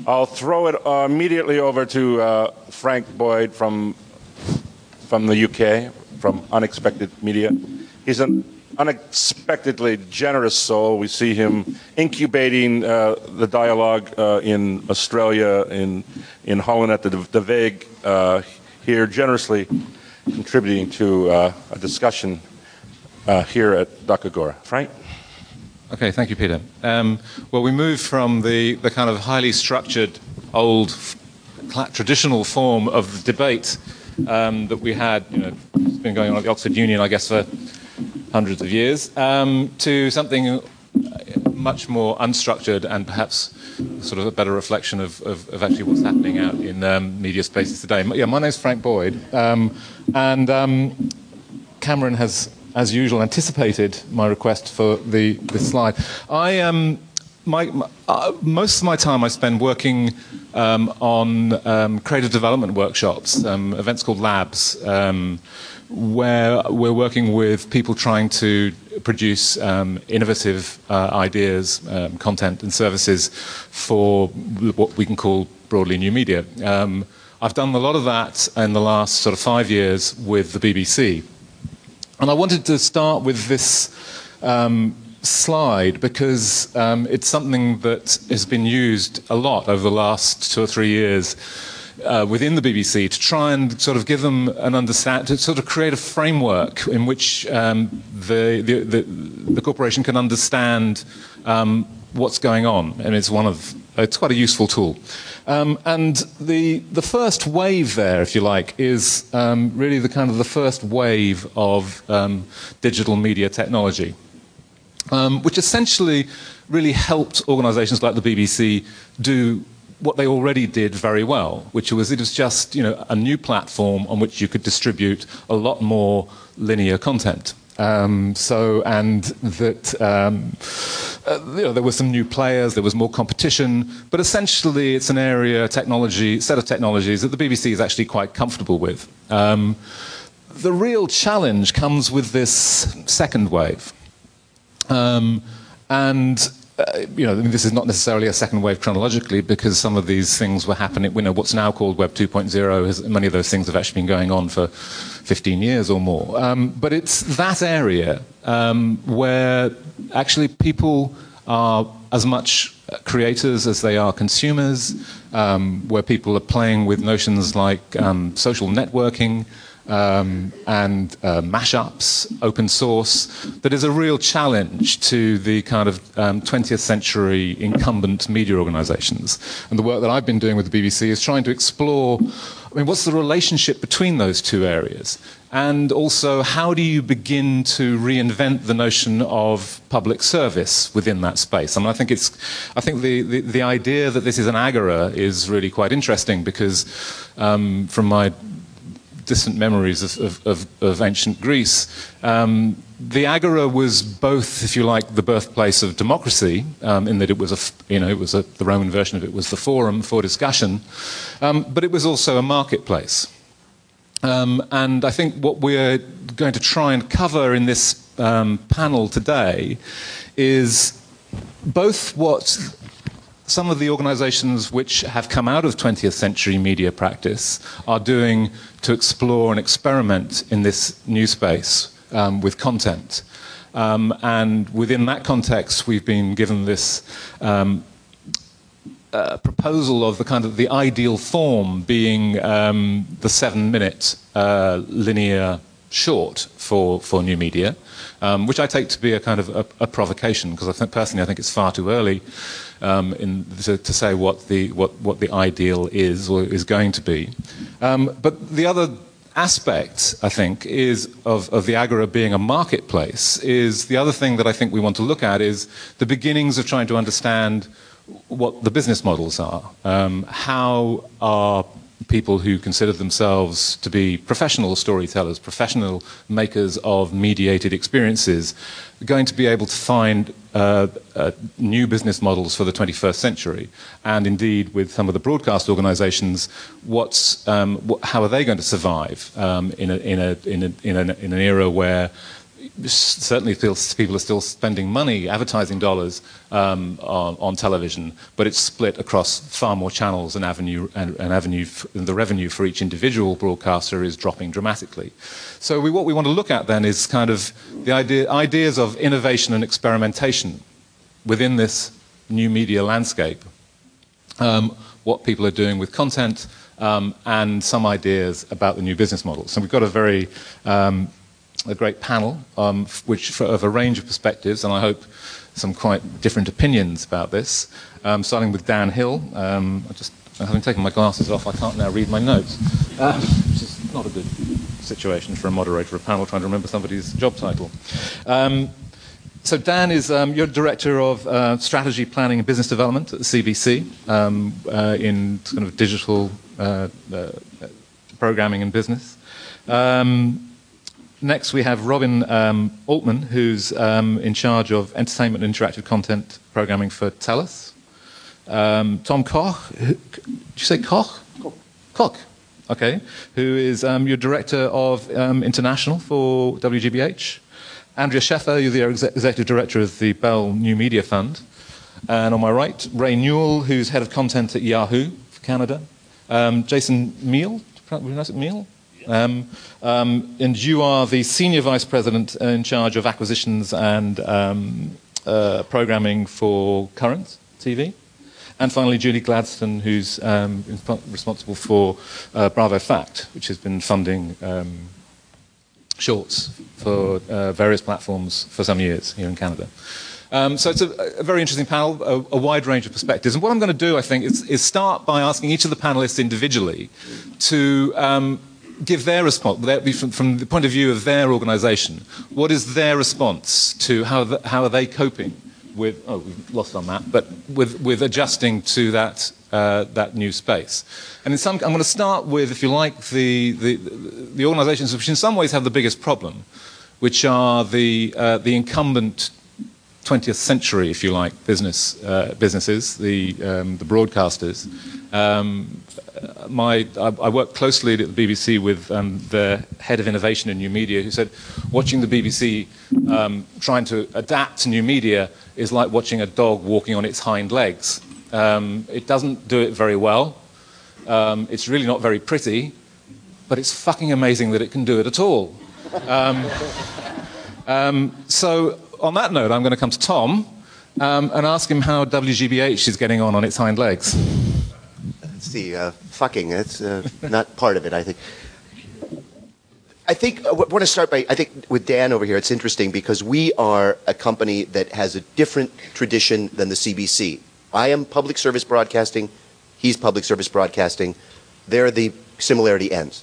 I'll throw it immediately over to Frank Boyd from the UK, from Unexpected Media. He's an unexpectedly generous soul. We see him incubating the dialogue in Australia, in Holland at the Vague, here generously contributing to a discussion here at DOCAGORA. Frank? Okay, thank you, Peter. Well, we moved from the kind of highly structured, old, traditional form of debate that we had, it's been going on at the Oxford Union, I guess, for hundreds of years, to something much more unstructured and perhaps sort of a better reflection of actually what's happening out in media spaces today. Yeah, my name's Frank Boyd, and Cameron has, as usual, anticipated my request for this slide. Most of my time I spend working on creative development workshops, events called labs, where we're working with people trying to produce innovative ideas, content and services for what we can call broadly new media. I've done a lot of that in the last sort of 5 years with the BBC. And I wanted to start with this slide because it's something that has been used a lot over the last 2 or 3 years within the BBC to try and sort of give them an understanding, to sort of create a framework in which the corporation can understand what's going on. And it's quite a useful tool. And the first wave there, if you like, is really the first wave of digital media technology, which essentially really helped organisations like the BBC do what they already did very well, which was it was just a new platform on which you could distribute a lot more linear content. There were some new players, there was more competition, but essentially it's an set of technologies that the BBC is actually quite comfortable with. The real challenge comes with this second wave. This is not necessarily a second wave chronologically because some of these things were happening, what's now called Web 2.0, many of those things have actually been going on for 15 years or more. But it's that area where actually people are as much creators as they are consumers, where people are playing with notions like social networking, and mashups, open source, that is a real challenge to the kind of 20th century incumbent media organisations. And the work that I've been doing with the BBC is trying to explore, what's the relationship between those two areas? And also, how do you begin to reinvent the notion of public service within that space? I think the idea that this is an agora is really quite interesting because from my distant memories of ancient Greece, the agora was both, if you like, the birthplace of democracy, in that it was the Roman version of it was the forum for discussion, but it was also a marketplace. And I think what we're going to try and cover in this panel today is both what some of the organisations which have come out of 20th century media practice are doing to explore and experiment in this new space with content. And within that context, we've been given this proposal of the ideal form being the 7-minute linear short for new media, which I take to be a kind of a provocation, because personally I think it's far too early to say what the ideal is or is going to be. But the other aspect, I think, is of the agora being a marketplace, is the other thing that I think we want to look at is the beginnings of trying to understand what the business models are. How are people who consider themselves to be professional storytellers, professional makers of mediated experiences, going to be able to find new business models for the 21st century? And indeed, with some of the broadcast organisations, how are they going to survive in an era where certainly feels people are still spending money, advertising dollars on television, but it's split across far more channels and the revenue for each individual broadcaster is dropping dramatically. So what we want to look at then is kind of the ideas of innovation and experimentation within this new media landscape, what people are doing with content, and some ideas about the new business models. So we've got a great panel, of a range of perspectives, and I hope some quite different opinions about this. Starting with Dan Hill. Having taken my glasses off, I can't now read my notes, which is not a good situation for a moderator of a panel trying to remember somebody's job title. So Dan is you're director of strategy planning and business development at the CBC in kind of digital programming and business. Next, we have Robin Altman, who's in charge of entertainment and interactive content programming for TELUS. Tom Koch, did you say Koch? Koch, okay, who is your director of international for WGBH. Andrea Sheffer, you're the executive director of the Bell New Media Fund. And on my right, Ray Newell, who's head of content at Yahoo for Canada. Jason Meal, pronounce it Meal? And you are the senior vice president in charge of acquisitions and programming for Current TV. And finally, Julie Gladstone, who's responsible for Bravo Fact, which has been funding shorts for various platforms for some years here in Canada. So it's a very interesting panel, a wide range of perspectives. And what I'm going to do, I think, is start by asking each of the panelists individually to give their response, from the point of view of their organisation. What is their response to how are they coping with, oh, we've lost our map, but with adjusting to that new space. And I'm going to start with, if you like, the organisations which in some ways have the biggest problem, which are the incumbent 20th century, if you like, businesses, the broadcasters. I work closely at the BBC with the head of innovation in new media, who said watching the BBC trying to adapt to new media is like watching a dog walking on its hind legs. It doesn't do it very well. It's really not very pretty, but it's fucking amazing that it can do it at all. So on that note, I'm going to come to Tom and ask him how WGBH is getting on its hind legs. Let's see, fucking, that's not part of it, I think. I want to start by, with Dan over here, it's interesting because we are a company that has a different tradition than the CBC. I am public service broadcasting, he's public service broadcasting. There the similarity ends.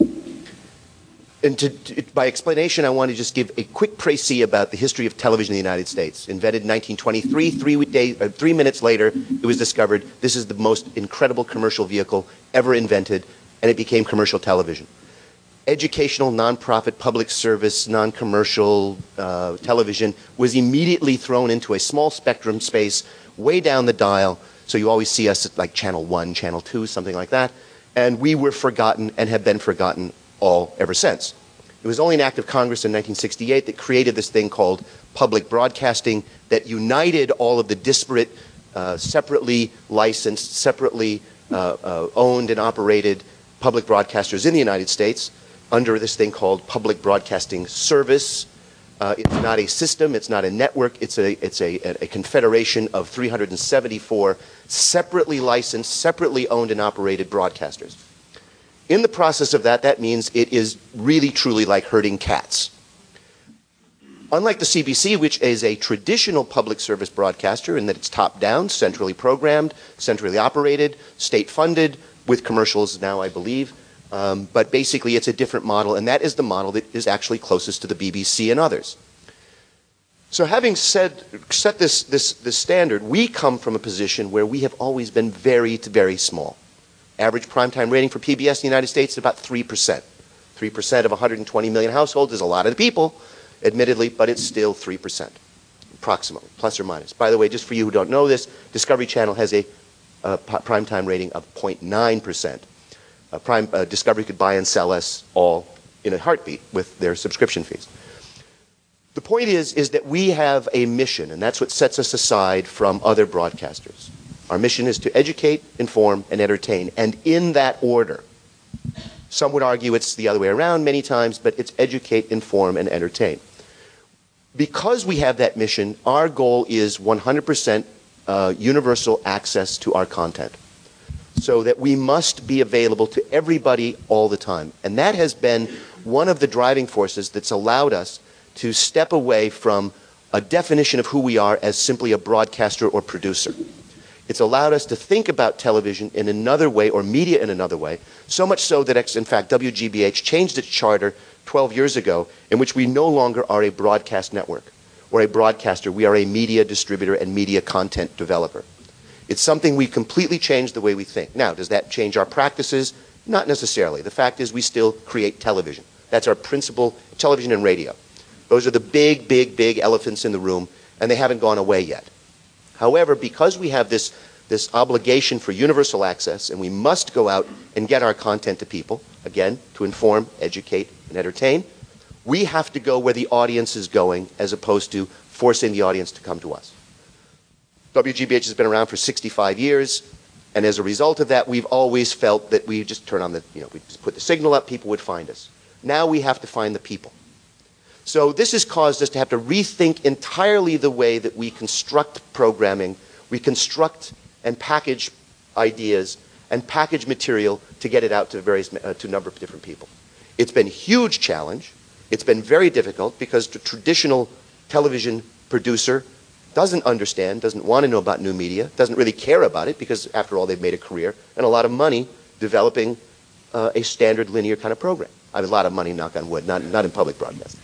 And by explanation, I want to just give a quick précis about the history of television in the United States. Invented in 1923, 3 minutes later, it was discovered this is the most incredible commercial vehicle ever invented, and it became commercial television. Educational, nonprofit, public service, non-commercial television was immediately thrown into a small spectrum space way down the dial, so you always see us at like Channel 1, Channel 2, something like that, and we were forgotten and have been forgotten all ever since. It was only an act of Congress in 1968 that created this thing called public broadcasting that united all of the disparate, separately licensed, separately owned and operated public broadcasters in the United States under this thing called Public Broadcasting Service. It's not a system, it's not a network, it's a confederation of 374 separately licensed, separately owned and operated broadcasters. In the process of that, that means it is really truly like herding cats. Unlike the CBC, which is a traditional public service broadcaster in that it's top-down, centrally programmed, centrally operated, state-funded, with commercials now, I believe. But basically, it's a different model, and that is the model that is actually closest to the BBC and others. So having set this standard, we come from a position where we have always been very, very small. Average primetime rating for PBS in the United States is about 3%. 3% of 120 million households is a lot of people, admittedly, but it's still 3%, approximately, plus or minus. By the way, just for you who don't know this, Discovery Channel has a primetime rating of 0.9%. Discovery could buy and sell us all in a heartbeat with their subscription fees. The point is that we have a mission, and that's what sets us aside from other broadcasters. Our mission is to educate, inform, and entertain, and in that order. Some would argue it's the other way around many times, but it's educate, inform, and entertain. Because we have that mission, our goal is 100% universal access to our content, so that we must be available to everybody all the time. And that has been one of the driving forces that's allowed us to step away from a definition of who we are as simply a broadcaster or producer. It's allowed us to think about television in another way, or media in another way, so much so that, in fact, WGBH changed its charter 12 years ago, in which we no longer are a broadcast network or a broadcaster. We are a media distributor and media content developer. It's something we've completely changed the way we think. Now, does that change our practices? Not necessarily. The fact is we still create television. That's our principal, television and radio. Those are the big, big, big elephants in the room, and they haven't gone away yet. However, because we have this obligation for universal access, and we must go out and get our content to people, again, to inform, educate, and entertain, we have to go where the audience is going as opposed to forcing the audience to come to us. WGBH has been around for 65 years, and as a result of that, we've always felt that we just turn on the, we just put the signal up, people would find us. Now we have to find the people. So this has caused us to have to rethink entirely the way that we construct programming, we construct and package ideas and package material to get it out to to a number of different people. It's been a huge challenge. It's been very difficult because the traditional television producer doesn't understand, doesn't want to know about new media, doesn't really care about it because, after all, they've made a career and a lot of money developing a standard linear kind of program. I have a lot of money, knock on wood, not in public broadcasting.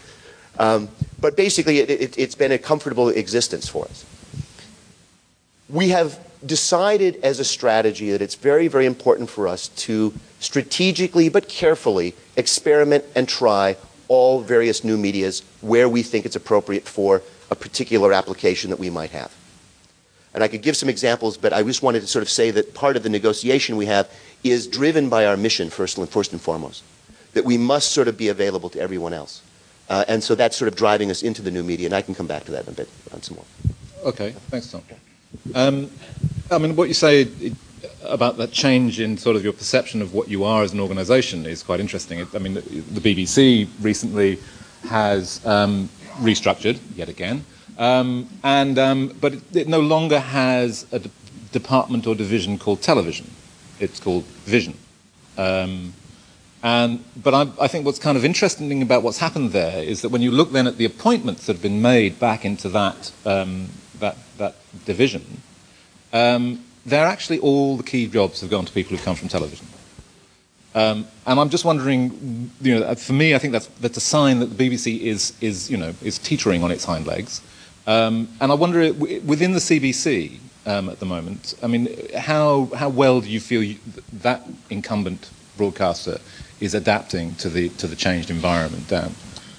But basically, it's been a comfortable existence for us. We have decided as a strategy that it's very, very important for us to strategically but carefully experiment and try all various new medias where we think it's appropriate for a particular application that we might have. And I could give some examples, but I just wanted to sort of say that part of the negotiation we have is driven by our mission, first and foremost, that we must sort of be available to everyone else. And so that's sort of driving us into the new media, and I can come back to that in a bit on some more. Okay, thanks, Tom. I mean, what you say about that change in sort of your perception of what you are as an organisation is quite interesting. I mean, the BBC recently has restructured yet again, but it no longer has a department or division called television. It's called vision. But I think what's kind of interesting about what's happened there is that when you look then at the appointments that have been made back into that division, they're actually all the key jobs have gone to people who've come from television. And I'm just wondering, for me, I think that's a sign that the BBC is teetering on its hind legs. And I wonder, within the CBC at the moment, I mean, how well do you feel that incumbent broadcaster is adapting to the changed environment, Dan?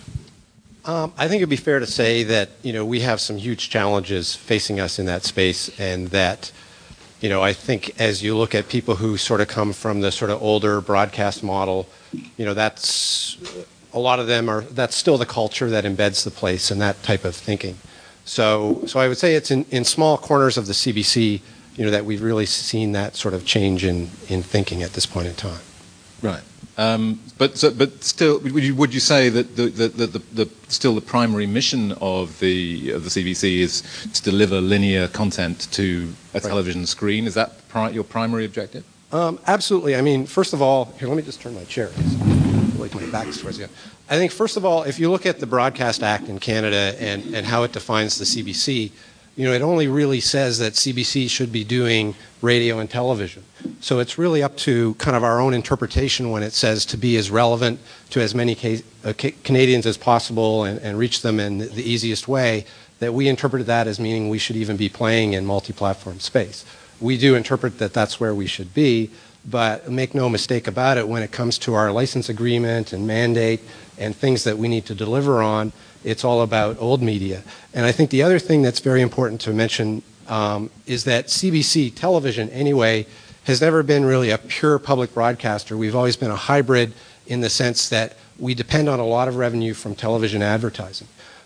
I think it'd be fair to say that we have some huge challenges facing us in that space, and that I think as you look at people who sort of come from the sort of older broadcast model, that's a lot of them that's still the culture that embeds the place and that type of thinking. So I would say it's in small corners of the CBC, that we've really seen that sort of change in thinking at this point in time. Right. But still, would you say that still the primary mission of the CBC is to deliver linear content to a television screen? Is that your primary objective? Absolutely. I mean, first of all, here, let me just turn my chair. Like my back's towards you. I think, first of all, if you look at the Broadcast Act in Canada and how it defines the CBC, it only really says that CBC should be doing radio and television. So it's really up to kind of our own interpretation when it says to be as relevant to as many Canadians as possible and reach them in the easiest way, that we interpret that as meaning we should even be playing in multi-platform space. We do interpret that that's where we should be, but make no mistake about it, when it comes to our license agreement and mandate and things that we need to deliver on, it's all about old media. And I think the other thing that's very important to mention is that CBC television, anyway, has never been really a pure public broadcaster. We've always been a hybrid in the sense that we depend on a lot of revenue from television advertising.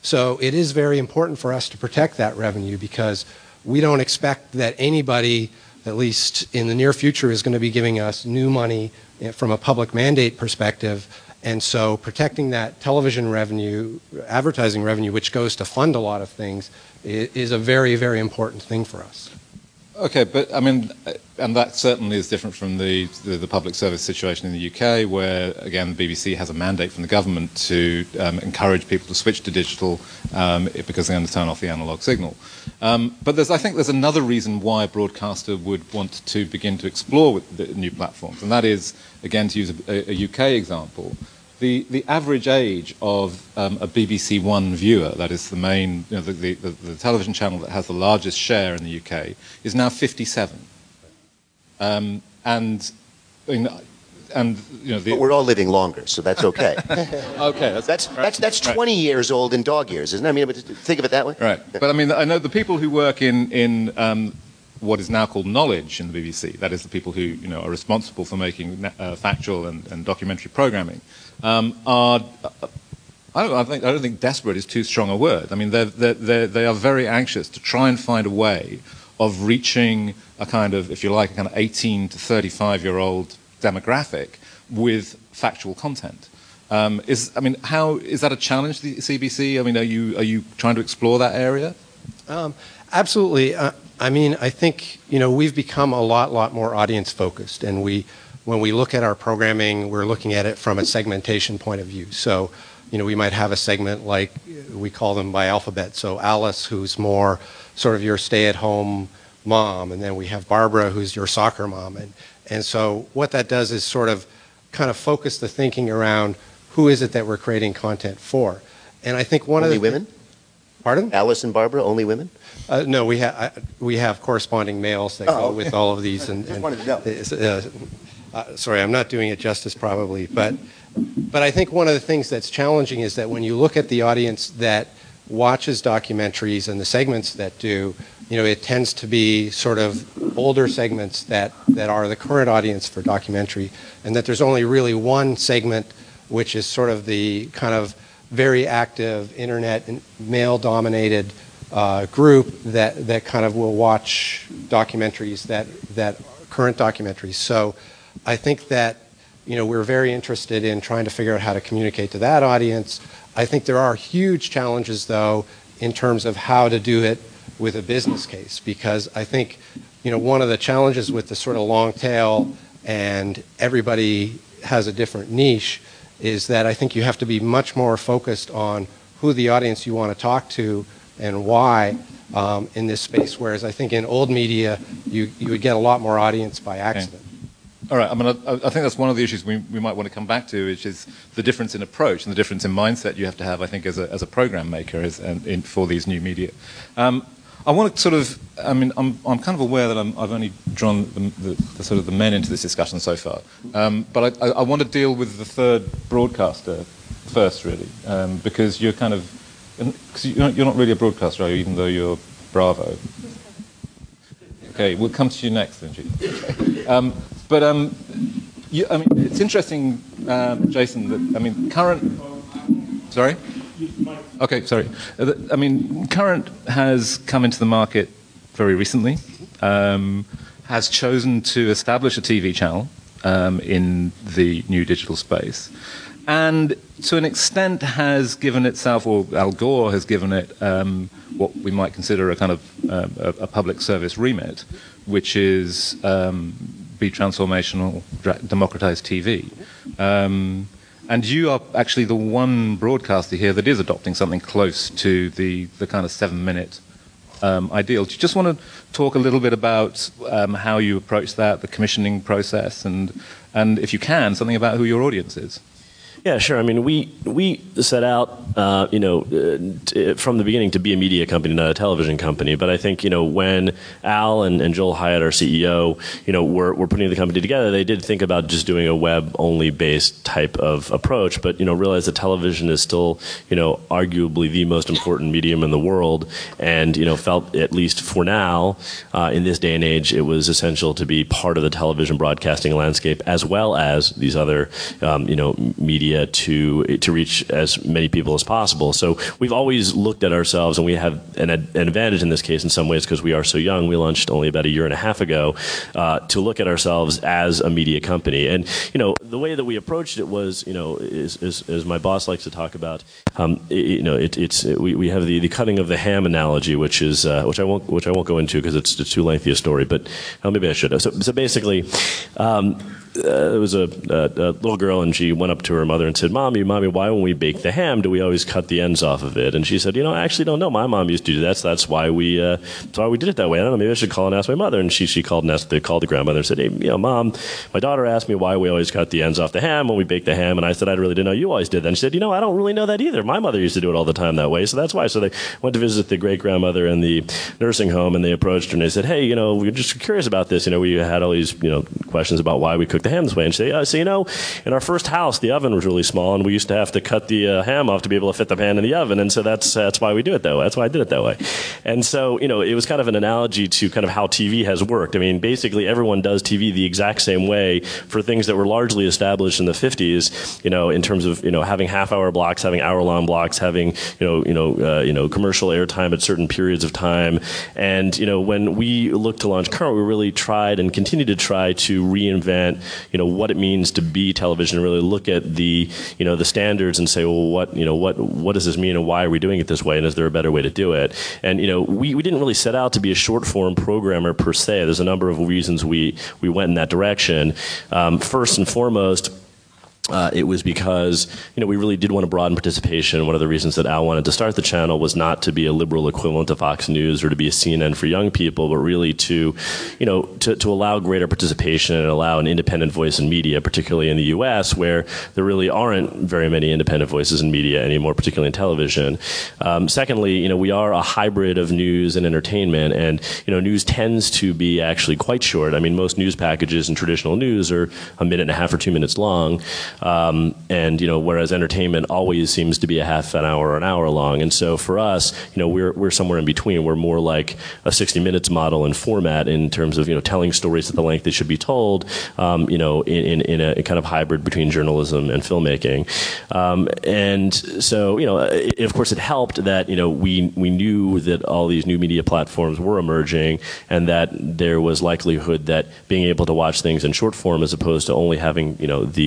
So it is very important for us to protect that revenue because we don't expect that anybody, at least in the near future, is going to be giving us new money from a public mandate perspective. And so protecting that television revenue, advertising revenue, which goes to fund a lot of things, is a very, very important thing for us. Okay, but I mean, and that certainly is different from the public service situation in the UK, where again the BBC has a mandate from the government to encourage people to switch to digital because they're going to turn off the analog signal. But I think there's another reason why a broadcaster would want to begin to explore with the new platforms, and that is, again, to use a UK example. The average age of a BBC One viewer, that is the main, the television channel that has the largest share in the UK, is now 57. But we're all living longer, so that's okay. Okay, that's 20 years old in dog years, isn't it? I mean, think of it that way. Right, but I mean, I know the people who work in what is now called knowledge in the BBC. That is the people who are responsible for making factual and documentary programming. I don't think desperate is too strong a word. I mean, they are very anxious to try and find a way of reaching a kind of, if you like, a kind of 18 to 35-year-old demographic with factual content. How is that a challenge to the CBC? I mean, are you trying to explore that area? Absolutely. I think we've become a lot more audience focused, and when we look at our programming, we're looking at it from a segmentation point of view. So, we might have a segment like we call them by alphabet. So Alice, who's more sort of your stay-at-home mom, and then we have Barbara, who's your soccer mom, and so what that does is sort of kind of focus the thinking around who is it that we're creating content for. And I think one only of the women. Pardon? Alice and Barbara, only women? No, we have corresponding males that go with all of these. Just wanted to know. Sorry, I'm not doing it justice probably, but I think one of the things that's challenging is that when you look at the audience that watches documentaries and the segments that do, it tends to be sort of older segments that are the current audience for documentary, and that there's only really one segment which is sort of the kind of very active internet and male-dominated group that kind of will watch documentaries that current documentaries. So I think that we're very interested in trying to figure out how to communicate to that audience. I think there are huge challenges though in terms of how to do it with a business case, because I think one of the challenges with the sort of long tail and everybody has a different niche is that I think you have to be much more focused on who the audience you want to talk to and why in this space, whereas I think in old media you would get a lot more audience by accident. Okay. All right, I think that's one of the issues we might want to come back to, which is the difference in approach and the difference in mindset you have to have, I think, as a program maker for these new media. I want to sort of, I'm kind of aware that I've only drawn the sort of the men into this discussion so far, but I want to deal with the third broadcaster first, really, because you're kind of, because you're not really a broadcaster, are you, even though you're Bravo? Okay, we'll come to you next, then, Judy. It's interesting, Jason, that, current... Sorry? Okay, sorry. Current has come into the market very recently, has chosen to establish a TV channel in the new digital space, and to an extent has given itself, or Al Gore has given it, what we might consider a kind of a public service remit, which is be transformational, democratize TV. And you are actually the one broadcaster here that is adopting something close to the kind of 7-minute ideal. Do you just want to talk a little bit about how you approach that, the commissioning process, and if you can, something about who your audience is? Yeah, sure. We set out, from the beginning to be a media company, not a television company. But I think, when Al and Joel Hyatt, our CEO, were putting the company together, they did think about just doing a web-only based type of approach, but, realized that television is still, arguably the most important medium in the world, and, felt, at least for now, in this day and age, it was essential to be part of the television broadcasting landscape, as well as these other, media media to reach as many people as possible. So we've always looked at ourselves, and we have an advantage in this case in some ways because we are so young. We launched only about a year and a half ago, to look at ourselves as a media company. And the way that we approached it was, as my boss likes to talk about, we have the cutting of the ham analogy, which I won't go into because it's too lengthy a story. But maybe I should have. So basically. There was a little girl, and she went up to her mother and said, Mommy, why when we bake the ham do we always cut the ends off of it? And she said, I actually don't know. My mom used to do that, so that's why we did it that way. I don't know, maybe I should call and ask my mother. And she called the grandmother and said, hey, Mom, my daughter asked me why we always cut the ends off the ham when we bake the ham. And I said, I really didn't know you always did that. And she said, I don't really know that either. My mother used to do it all the time that way, so that's why. So they went to visit the great-grandmother in the nursing home, and they approached her and they said, hey, we're just curious about this. We had all these, questions about why we cook the ham this way. And she said, in our first house, the oven was really small, and we used to have to cut the ham off to be able to fit the pan in the oven, and so that's why we do it that way. That's why I did it that way. And so, it was kind of an analogy to kind of how TV has worked. I mean, basically, everyone does TV the exact same way for things that were largely established in the 50s, in terms of, having half-hour blocks, having hour-long blocks, having, commercial airtime at certain periods of time. And, when we looked to launch Current, we really tried and continue to try to reinvent, what it means to be television, and really look at the standards and say, well, what does this mean, and why are we doing it this way, and is there a better way to do it? And we didn't really set out to be a short form programmer per se. There's a number of reasons we went in that direction. First and foremost, it was because, we really did want to broaden participation. One of the reasons that Al wanted to start the channel was not to be a liberal equivalent to Fox News or to be a CNN for young people, but really to allow greater participation and allow an independent voice in media, particularly in the U.S., where there really aren't very many independent voices in media anymore, particularly in television. Secondly, we are a hybrid of news and entertainment, and, news tends to be actually quite short. I mean, most news packages in traditional news are a minute and a half or 2 minutes long. And whereas entertainment always seems to be a half an hour or an hour long, and so for us, we're somewhere in between. We're more like a 60 Minutes model in format in terms of telling stories at the length they should be told. In a kind of hybrid between journalism and filmmaking, and so of course it helped that we knew that all these new media platforms were emerging, and that there was likelihood that being able to watch things in short form as opposed to only having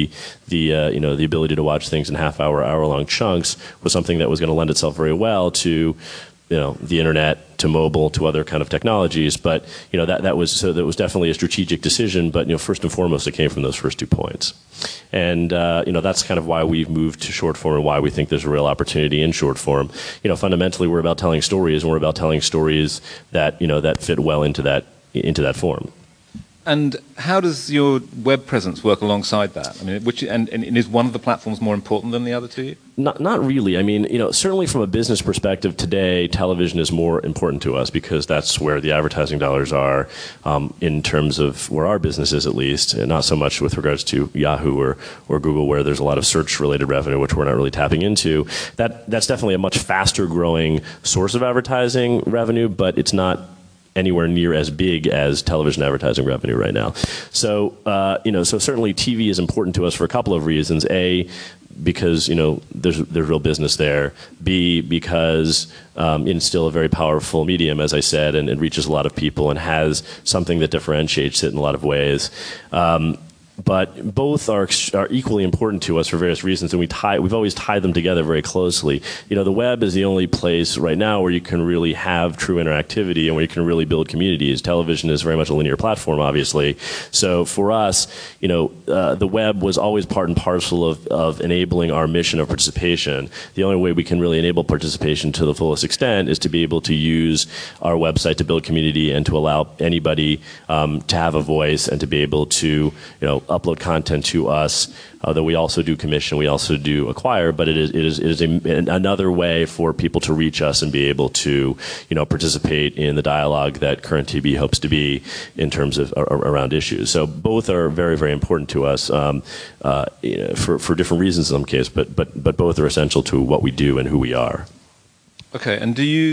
the ability to watch things in half-hour, hour-long chunks was something that was going to lend itself very well to, the internet, to mobile, to other kind of technologies. But that was definitely a strategic decision. But first and foremost, it came from those first 2 points, and that's kind of why we've moved to short form and why we think there's a real opportunity in short form. Fundamentally, we're about telling stories, and we're about telling stories that that fit well into that form. And how does your web presence work alongside that? I mean, and is one of the platforms more important than the other to you? Not really. I mean, certainly from a business perspective today, television is more important to us because that's where the advertising dollars are, in terms of where our business is, at least, and not so much with regards to Yahoo or Google, where there's a lot of search-related revenue, which we're not really tapping into. That's definitely a much faster-growing source of advertising revenue, but it's not anywhere near as big as television advertising revenue right now. So, so certainly TV is important to us for a couple of reasons. A, because there's real business there. B, because it's still a very powerful medium, as I said, and it reaches a lot of people and has something that differentiates it in a lot of ways. But both are equally important to us for various reasons, and we've always tied them together very closely. The web is the only place right now where you can really have true interactivity and where you can really build communities. Television is very much a linear platform, obviously. So for us, the web was always part and parcel of enabling our mission of participation. The only way we can really enable participation to the fullest extent is to be able to use our website to build community and to allow anybody to have a voice and to be able to, upload content to us, though we also do commission, we also do acquire, but it is another way for people to reach us and be able to, participate in the dialogue that Current TV hopes to be in terms of around issues. So both are very, very important to us, for different reasons in some cases, but both are essential to what we do and who we are. Okay, and do you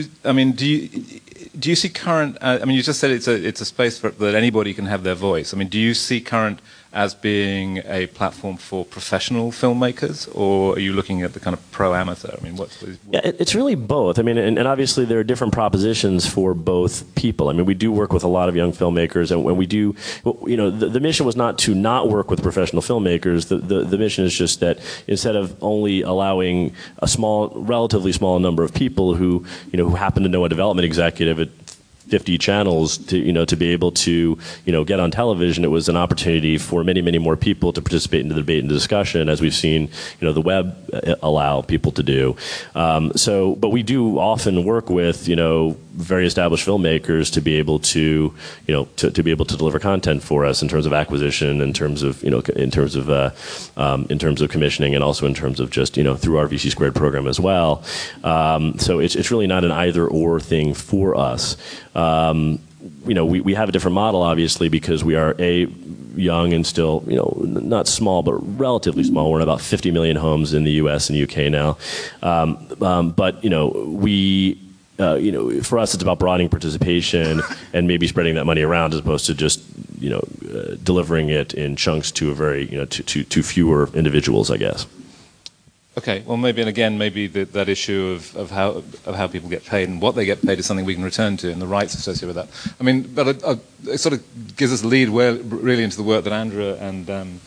see Current? You just said it's a space that anybody can have their voice. I mean, do you see Current as being a platform for professional filmmakers, or are you looking at the kind of pro-amateur? I mean, Yeah, it's really both. I mean, and obviously there are different propositions for both people. I mean, we do work with a lot of young filmmakers, and when we do, you know, the mission was not to not work with professional filmmakers. The mission is just that instead of only allowing a relatively small number of people who, you know, who happen to know a development executive at 50 channels to, you know, to be able to, you know, get on television, it was an opportunity for many, many more people to participate in the debate and discussion, as we've seen, you know, the web allow people to do. But we do often work with, you know, very established filmmakers to be able to, you know, to be able to deliver content for us in terms of acquisition, in terms of, you know, in terms of commissioning, and also in terms of just, you know, through our VC Squared program as well. So it's really not an either or thing for us. You know, we have a different model, obviously, because we are young and still, you know, not small, but relatively small. We're in about 50 million homes in the U.S. and UK now. But, you know, you know, for us, it's about broadening participation and maybe spreading that money around, as opposed to just, you know, delivering it in chunks to a very, you know, to fewer individuals, I guess. Okay, well, maybe that issue of how people get paid and what they get paid is something we can return to, and the rights associated with that. I mean, but it sort of gives us a lead really into the work that Andrea and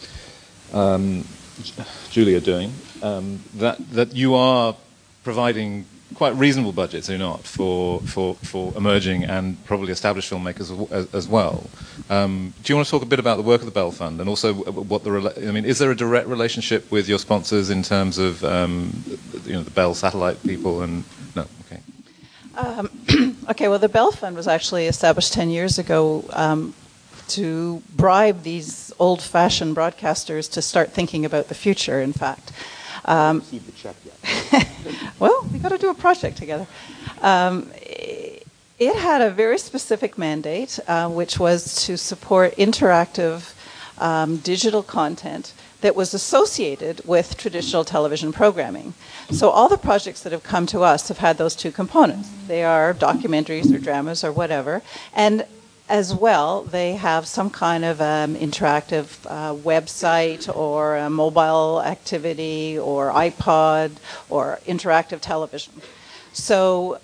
Julie are doing. That you are providing quite reasonable budgets, are you not, for emerging and probably established filmmakers as well. Do you want to talk a bit about the work of the Bell Fund, and also what is there a direct relationship with your sponsors in terms of you know, the Bell satellite people? And no, okay. Okay, well, the Bell Fund was actually established 10 years ago to bribe these old-fashioned broadcasters to start thinking about the future, in fact. Received the check yet. Well, we got to do a project together. It had a very specific mandate, which was to support interactive digital content that was associated with traditional television programming. So all the projects that have come to us have had those two components. They are documentaries or dramas or whatever, and as well, they have some kind of interactive website or a mobile activity or iPod or interactive television. So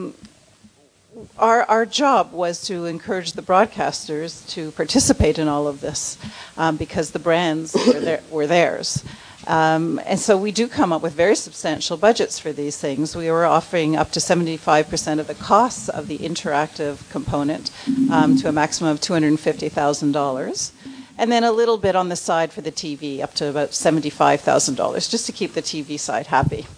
our job was to encourage the broadcasters to participate in all of this because the brands were theirs. And so we do come up with very substantial budgets for these things. We were offering up to 75% of the costs of the interactive component to a maximum of $250,000. And then a little bit on the side for the TV, up to about $75,000, just to keep the TV side happy.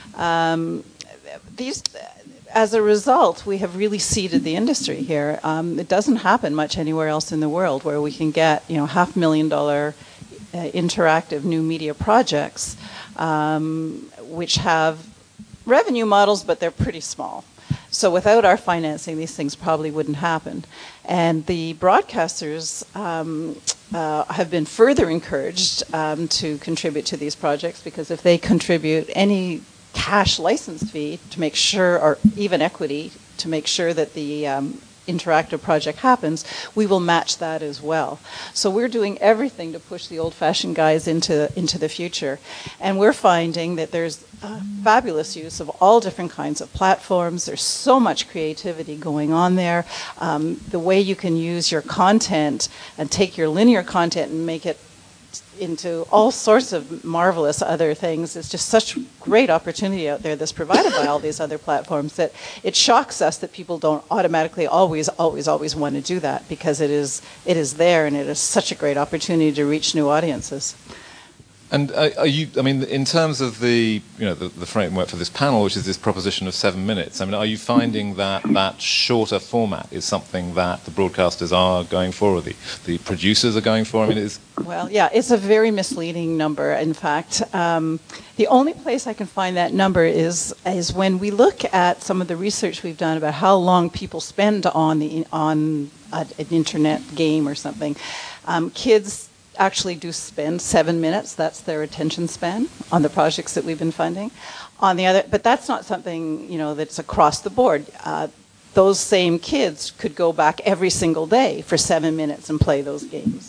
As a result, we have really seeded the industry here. It doesn't happen much anywhere else in the world where we can get, you know, $500,000 interactive new media projects, which have revenue models, but they're pretty small. So without our financing, these things probably wouldn't happen. And the broadcasters have been further encouraged to contribute to these projects, because if they contribute any cash license fee to make sure, or even equity, to make sure that the interactive project happens, we will match that as well. So we're doing everything to push the old-fashioned guys into the future. And we're finding that there's fabulous use of all different kinds of platforms. There's so much creativity going on there. The way you can use your content and take your linear content and make it into all sorts of marvelous other things. It's just such great opportunity out there that's provided by all these other platforms that it shocks us that people don't automatically always want to do that, because it is there, and it is such a great opportunity to reach new audiences. And are you, I mean, in terms of the framework for this panel, which is this proposition of 7 minutes, I mean, are you finding that shorter format is something that the broadcasters are going for, or the producers are going for? I mean, Well, yeah, it's a very misleading number, in fact. The only place I can find that number is when we look at some of the research we've done about how long people spend on an internet game or something. Kids actually do spend 7 minutes. That's their attention span on the projects that we've been funding. But that's not something, you know, that's across the board. Those same kids could go back every single day for 7 minutes and play those games.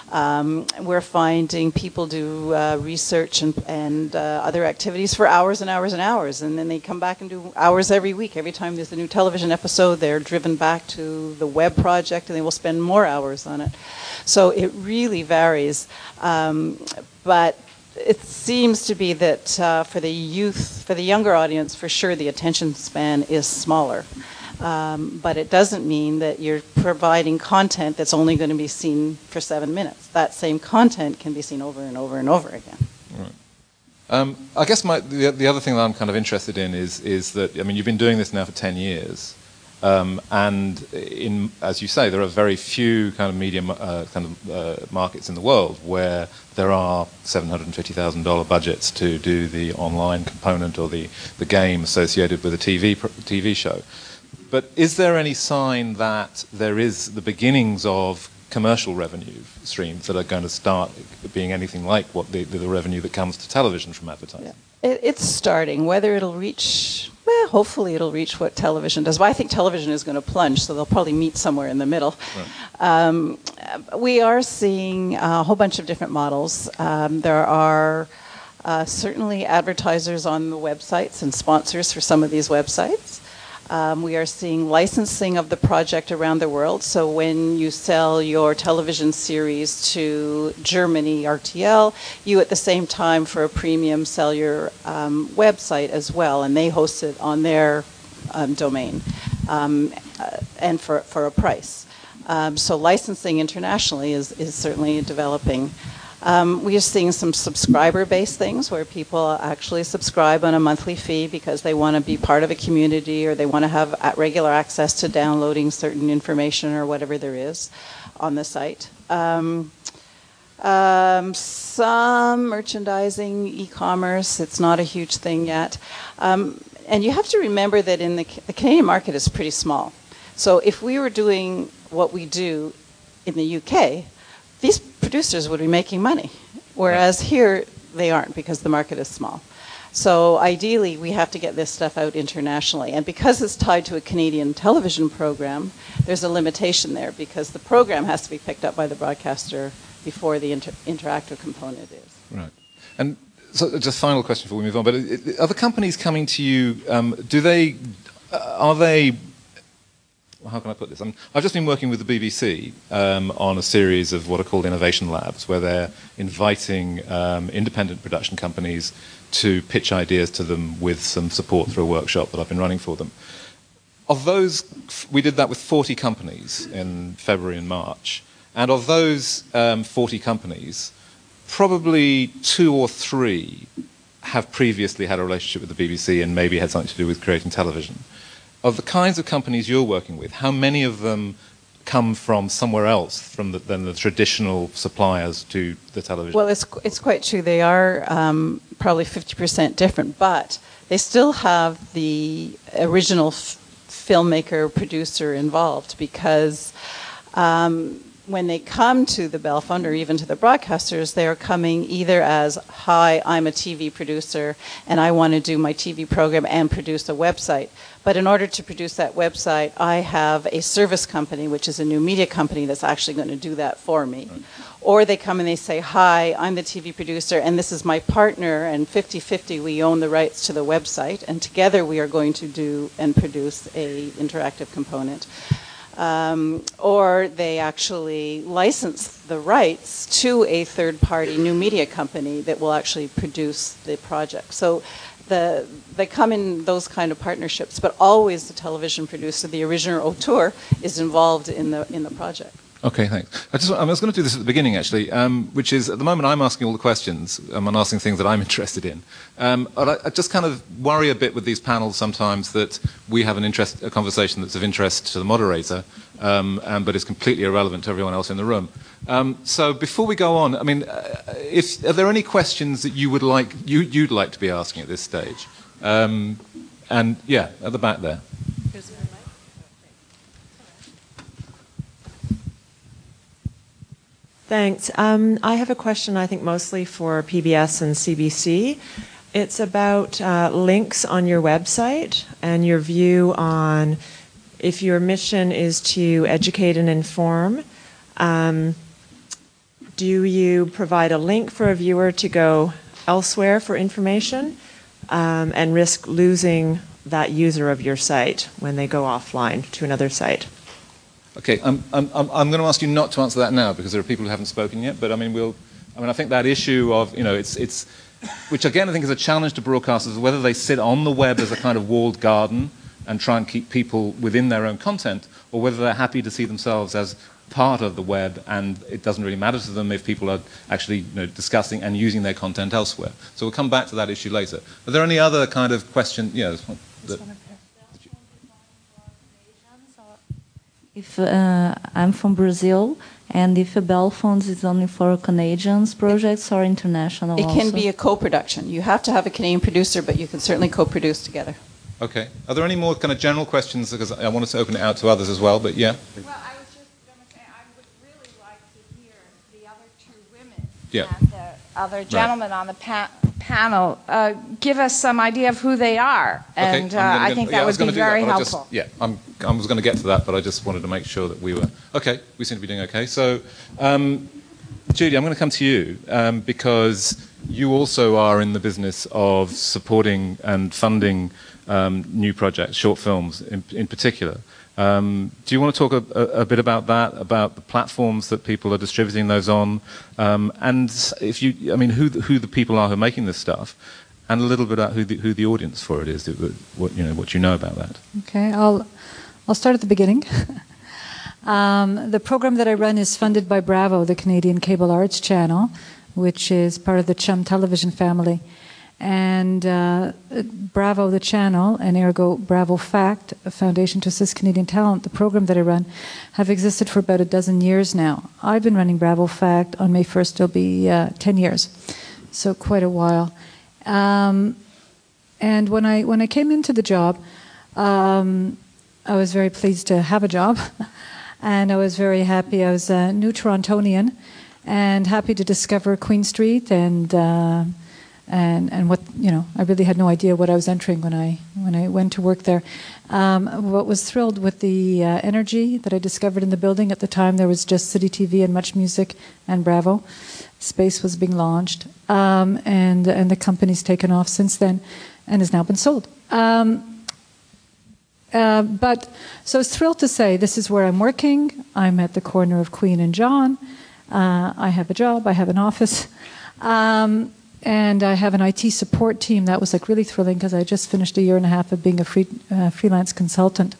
We're finding people do research and other activities for hours and hours and hours, and then they come back and do hours every week. Every time there's a new television episode, they're driven back to the web project, and they will spend more hours on it. So it really varies, but it seems to be that for the youth, for the younger audience, for sure, the attention span is smaller. But it doesn't mean that you're providing content that's only going to be seen for 7 minutes. That same content can be seen over and over and over again. Right. I guess the other thing that I'm kind of interested in is that, I mean, you've been doing this now for 10 years. And as you say, there are very few kind of media markets in the world where there are $750,000 budgets to do the online component or the game associated with a TV show. But is there any sign that there is the beginnings of commercial revenue streams that are going to start being anything like what the revenue that comes to television from advertising? Yeah. It's starting. Whether it'll reach, well, hopefully it'll reach what television does. But I think television is going to plunge, so they'll probably meet somewhere in the middle. Right. We are seeing a whole bunch of different models. There are certainly advertisers on the websites and sponsors for some of these websites. We are seeing licensing of the project around the world. So when you sell your television series to Germany, RTL, you at the same time for a premium sell your website as well, and they host it on their domain and for a price. So licensing internationally is certainly developing. We are seeing some subscriber-based things where people actually subscribe on a monthly fee because they want to be part of a community or they want to have regular access to downloading certain information or whatever there is on the site. Some merchandising, e-commerce, it's not a huge thing yet. And you have to remember that in the Canadian market is pretty small. So if we were doing what we do in the UK, these producers would be making money, whereas here they aren't because the market is small. So ideally, we have to get this stuff out internationally. And because it's tied to a Canadian television program, there's a limitation there because the program has to be picked up by the broadcaster before the interactive component is. Right. And so just final question before we move on, but are the companies coming to you, are they... How can I put this? I've just been working with the BBC on a series of what are called innovation labs, where they're inviting independent production companies to pitch ideas to them with some support through a workshop that I've been running for them. Of those, we did that with 40 companies in February and March, and of those 40 companies, probably 2 or 3 have previously had a relationship with the BBC and maybe had something to do with creating television. Of the kinds of companies you're working with, how many of them come from somewhere else than the traditional suppliers to the television? Well, it's quite true. They are probably 50% different, but they still have the original filmmaker, producer involved because when they come to the Bell Fund or even to the broadcasters, they are coming either as, hi, I'm a TV producer and I want to do my TV program and produce a website. But in order to produce that website, I have a service company, which is a new media company that's actually going to do that for me. Right. Or they come and they say, hi, I'm the TV producer and this is my partner and 50-50 we own the rights to the website and together we are going to do and produce a interactive component. Or they actually license the rights to a third-party new media company that will actually produce the project. So they come in those kind of partnerships, but always the television producer, the original auteur, is involved in the project. Okay, thanks. I was going to do this at the beginning, actually, which is, at the moment I'm asking all the questions, I'm asking things that I'm interested in. I just kind of worry a bit with these panels sometimes that we have a conversation that's of interest to the moderator, but is completely irrelevant to everyone else in the room. So before we go on, I mean, are there any questions that you'd like to be asking at this stage? And yeah, at the back there. Thanks. I have a question, I think, mostly for PBS and CBC. It's about links on your website and your view on if your mission is to educate and inform. do you provide a link for a viewer to go elsewhere for information and risk losing that user of your site when they go offline to another site? Okay, I'm going to ask you not to answer that now because there are people who haven't spoken yet. But I mean, I think that issue of it's which again I think is a challenge to broadcasters, whether they sit on the web as a kind of walled garden and try and keep people within their own content, or whether they're happy to see themselves as part of the web and it doesn't really matter to them if people are actually discussing and using their content elsewhere. So we'll come back to that issue later. Are there any other kind of question? If I'm from Brazil, and if Bell Phones is only for Canadians projects or international It also? can be a co-production. You have to have a Canadian producer, but you can certainly co-produce together. Okay. Are there any more kind of general questions? Because I wanted to open it out to others as well, but yeah. Well, I was just going to say I would really like to hear the other two women Yeah. and the other gentleman on the panel give us some idea of who they are, and I think that would be very helpful. I was going to get to that, but I just wanted to make sure that we were okay. We seem to be doing okay. So, Judy, I'm going to come to you because you also are in the business of supporting and funding new projects, short films in particular. Do you want to talk a bit about that, about the platforms that people are distributing those on, and who the people are who are making this stuff, and a little bit about who the audience for it is, what you know about that? Okay, I'll start at the beginning. The program that I run is funded by Bravo, the Canadian Cable Arts Channel, which is part of the Chum Television family. And Bravo, the channel, and ergo Bravo Fact, a foundation to assist Canadian talent, the program that I run, have existed for about a dozen years now. I've been running Bravo Fact. On May 1st, it'll be 10 years, so quite a while. And when I came into the job, I was very pleased to have a job, and I was very happy. I was a new Torontonian, and happy to discover Queen Street and what I really had no idea what I was entering when I went to work there. What was thrilled with the energy that I discovered in the building at the time. There was just City TV and Much Music and Bravo. Space was being launched, and the company's taken off since then, and has now been sold. But so I was thrilled to say this is where I'm working. I'm at the corner of Queen and John. I have a job. I have an office. And I have an IT support team. That was really thrilling because I just finished a year and a half of being a freelance consultant.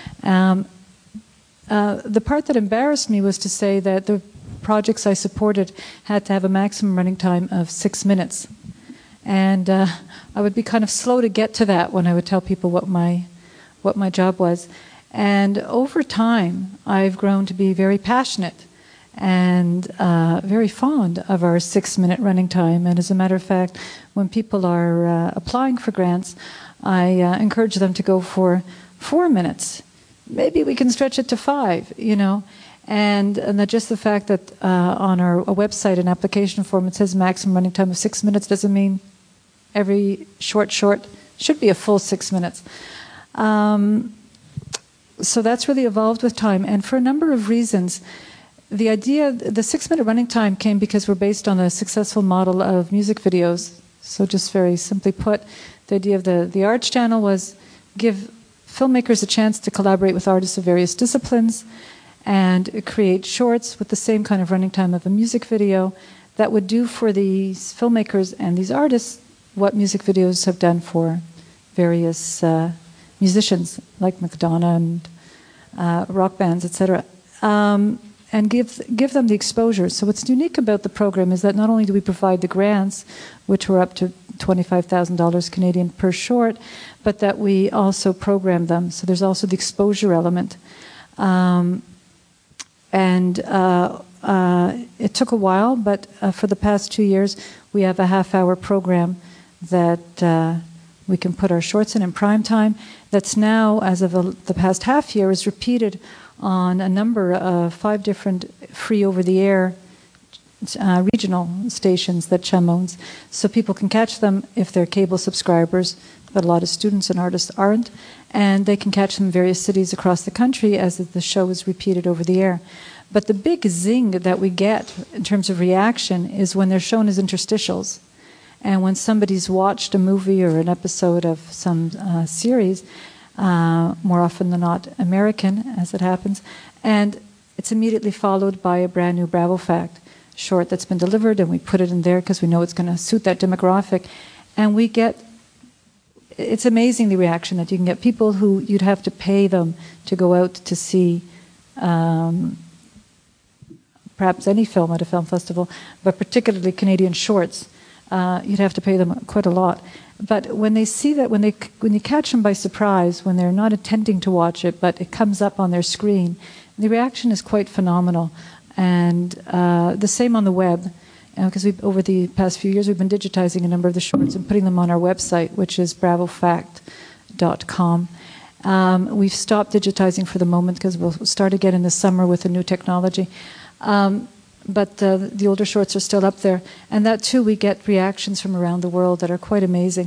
The part that embarrassed me was to say that the projects I supported had to have a maximum running time of 6 minutes. And I would be kind of slow to get to that when I would tell people what my job was. And over time, I've grown to be very passionate and very fond of our 6-minute running time. And as a matter of fact, when people are applying for grants, I encourage them to go for 4 minutes. Maybe we can stretch it to 5, And that just the fact that on our website and application form it says maximum running time of 6 minutes doesn't mean every short should be a full 6 minutes. So that's really evolved with time. And for a number of reasons, the 6-minute running time came because we're based on a successful model of music videos. So just very simply put, the idea of the Arts Channel was give filmmakers a chance to collaborate with artists of various disciplines and create shorts with the same kind of running time of a music video that would do for these filmmakers and these artists what music videos have done for various musicians like Madonna and rock bands, etc. And give them the exposure. So what's unique about the program is that not only do we provide the grants, which were up to $25,000 Canadian per short, but that we also program them. So there's also the exposure element. It took a while, but for the past 2 years, we have a half-hour program that we can put our shorts in prime time. That's now, as of the past half year, is repeated on a number of 5 different free over-the-air regional stations that Chum owns. So people can catch them if they're cable subscribers but a lot of students and artists aren't, and they can catch them in various cities across the country as the show is repeated over the air. But the big zing that we get in terms of reaction is when they're shown as interstitials. And when somebody's watched a movie or an episode of some series, more often than not American, as it happens, and it's immediately followed by a brand new Bravo Fact short that's been delivered, and we put it in there because we know it's going to suit that demographic. And we get, it's amazing the reaction that you can get. People who you'd have to pay them to go out to see perhaps any film at a film festival, but particularly Canadian shorts, you'd have to pay them quite a lot. But when they see that, when you catch them by surprise, when they're not intending to watch it, but it comes up on their screen, the reaction is quite phenomenal. And the same on the web, because over the past few years we've been digitizing a number of the shorts and putting them on our website, which is bravofact.com. We've stopped digitizing for the moment because we'll start again in the summer with the new technology. But the older shorts are still up there. And that too, we get reactions from around the world that are quite amazing.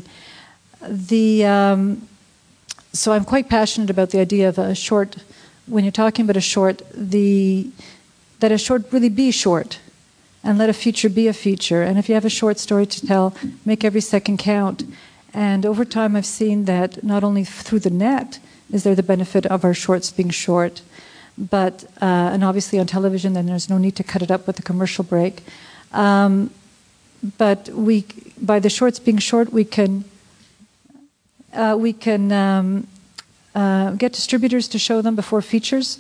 So I'm quite passionate about the idea of a short, when you're talking about a short, that a short really be short, and let a feature be a feature. And if you have a short story to tell, make every second count. And over time I've seen that not only through the net is there the benefit of our shorts being short, but and obviously on television then there's no need to cut it up with a commercial break. But by the shorts being short, we can get distributors to show them before features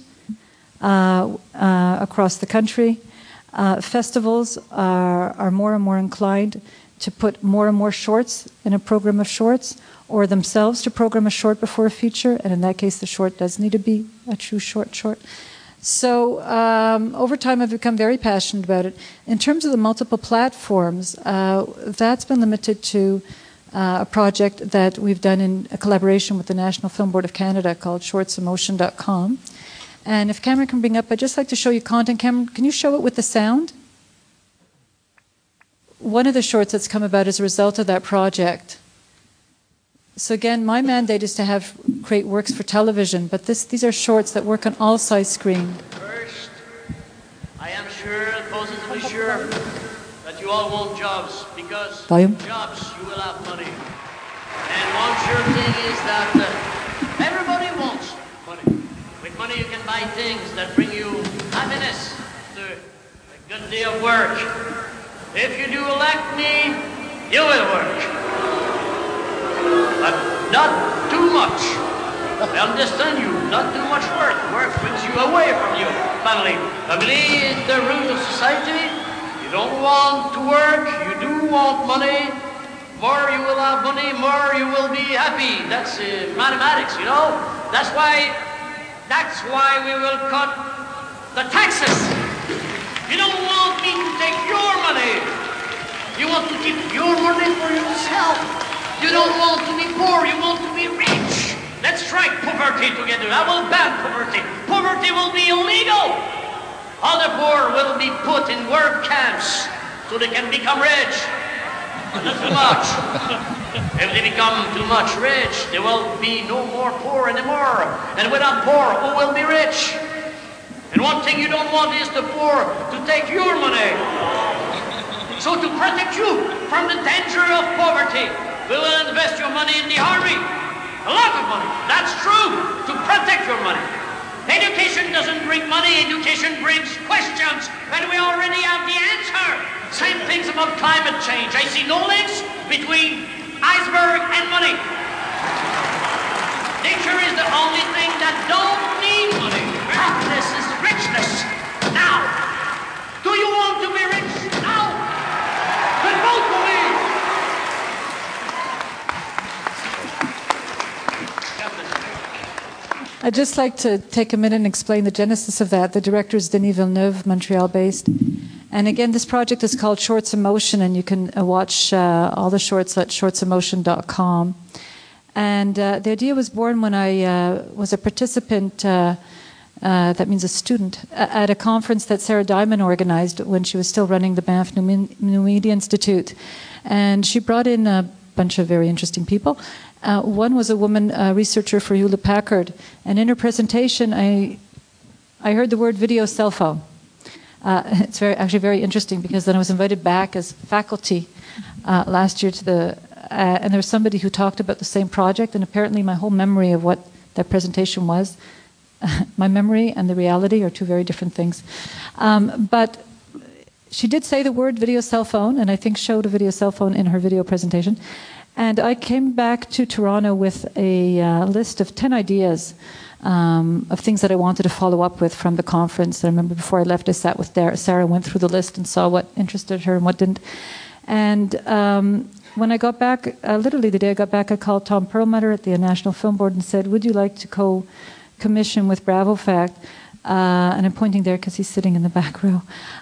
across the country. Festivals are more and more inclined to put more and more shorts in a program of shorts, or themselves to program a short before a feature, and in that case the short does need to be a true short. So over time I've become very passionate about it. In terms of the multiple platforms, that's been limited to a project that we've done in a collaboration with the National Film Board of Canada called shortsemotion.com. And if Cameron can bring up, I'd just like to show you content. Cameron, can you show it with the sound? One of the shorts that's come about as a result of that project. So again, my mandate is to create works for television, but these are shorts that work on all size screen. First, I am sure, positively sure, that you all want jobs, because jobs, you will have money. And one sure thing is that everybody wants money. With money you can buy things that bring you happiness, a good day of work. If you do elect me, you will work. But not too much. I understand you. Not too much work. Work brings you away from your family. Family is the root of society. You don't want to work. You do want money. More you will have money, more you will be happy. That's mathematics, you know. That's why we will cut the taxes. You don't want me to take your money. You want to keep your money for yourself. You don't want to be poor, you want to be rich. Let's strike poverty together. I will ban poverty. Poverty will be illegal. All the poor will be put in work camps so they can become rich. But not too much. If they become too much rich, there will be no more poor anymore. And without poor, who will be rich? And one thing you don't want is the poor to take your money. So to protect you from the danger of poverty, we will invest your money in the army. A lot of money. That's true. To protect your money. Education doesn't bring money. Education brings questions. And we already have the answer. Same things about climate change. I see no links between iceberg and money. Nature is the only thing that don't need money. Happiness is richness. Now, do you want to be rich now? Then vote for me. I'd just like to take a minute and explain the genesis of that. The director is Denis Villeneuve, Montreal-based. And again, this project is called Shorts in Motion, and you can watch all the shorts at shortsemotion.com. And the idea was born when I was a participant, that means a student, at a conference that Sarah Diamond organized when she was still running the Banff New Media Institute. And she brought in a bunch of very interesting people. One was a woman researcher for Hewlett Packard, and in her presentation, I heard the word video cell phone. It's actually very interesting, because then I was invited back as faculty last year to and there was somebody who talked about the same project, and apparently my whole memory of what that presentation was, my memory and the reality are two very different things. But she did say the word video cell phone, and I think showed a video cell phone in her video presentation. And I came back to Toronto with a list of 10 ideas of things that I wanted to follow up with from the conference. I remember before I left, I sat with Sarah, went through the list and saw what interested her and what didn't. And when I got back, literally the day I got back, I called Tom Perlmutter at the National Film Board and said, would you like to co-commission with Bravo Fact? And I'm pointing there because he's sitting in the back row.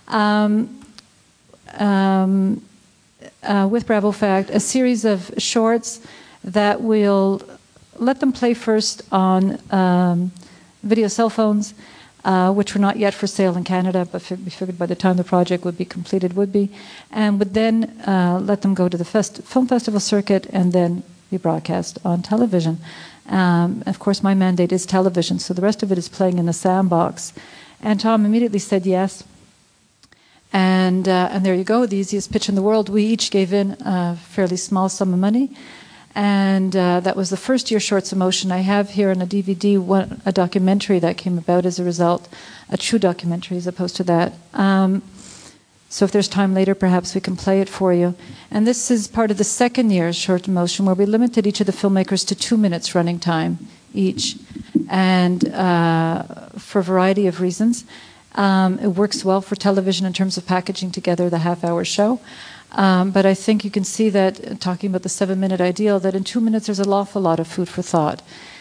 With Bravo Fact, a series of shorts that will let them play first on video cell phones, which were not yet for sale in Canada, but we figured by the time the project would be completed would be, and would then let them go to the film festival circuit and then be broadcast on television. Of course, my mandate is television, so the rest of it is playing in the sandbox. And Tom immediately said yes. And there you go, the easiest pitch in the world. We each gave in a fairly small sum of money. And that was the first year Shorts of Motion. I have here on a DVD a documentary that came about as a result, a true documentary as opposed to that. So if there's time later, perhaps we can play it for you. And this is part of the second year's Short of Motion, where we limited each of the filmmakers to 2 minutes running time each, and for a variety of reasons. It works well for television in terms of packaging together the half-hour show. But I think you can see that, talking about the 7-minute ideal, that in 2 minutes there's an awful lot of food for thought.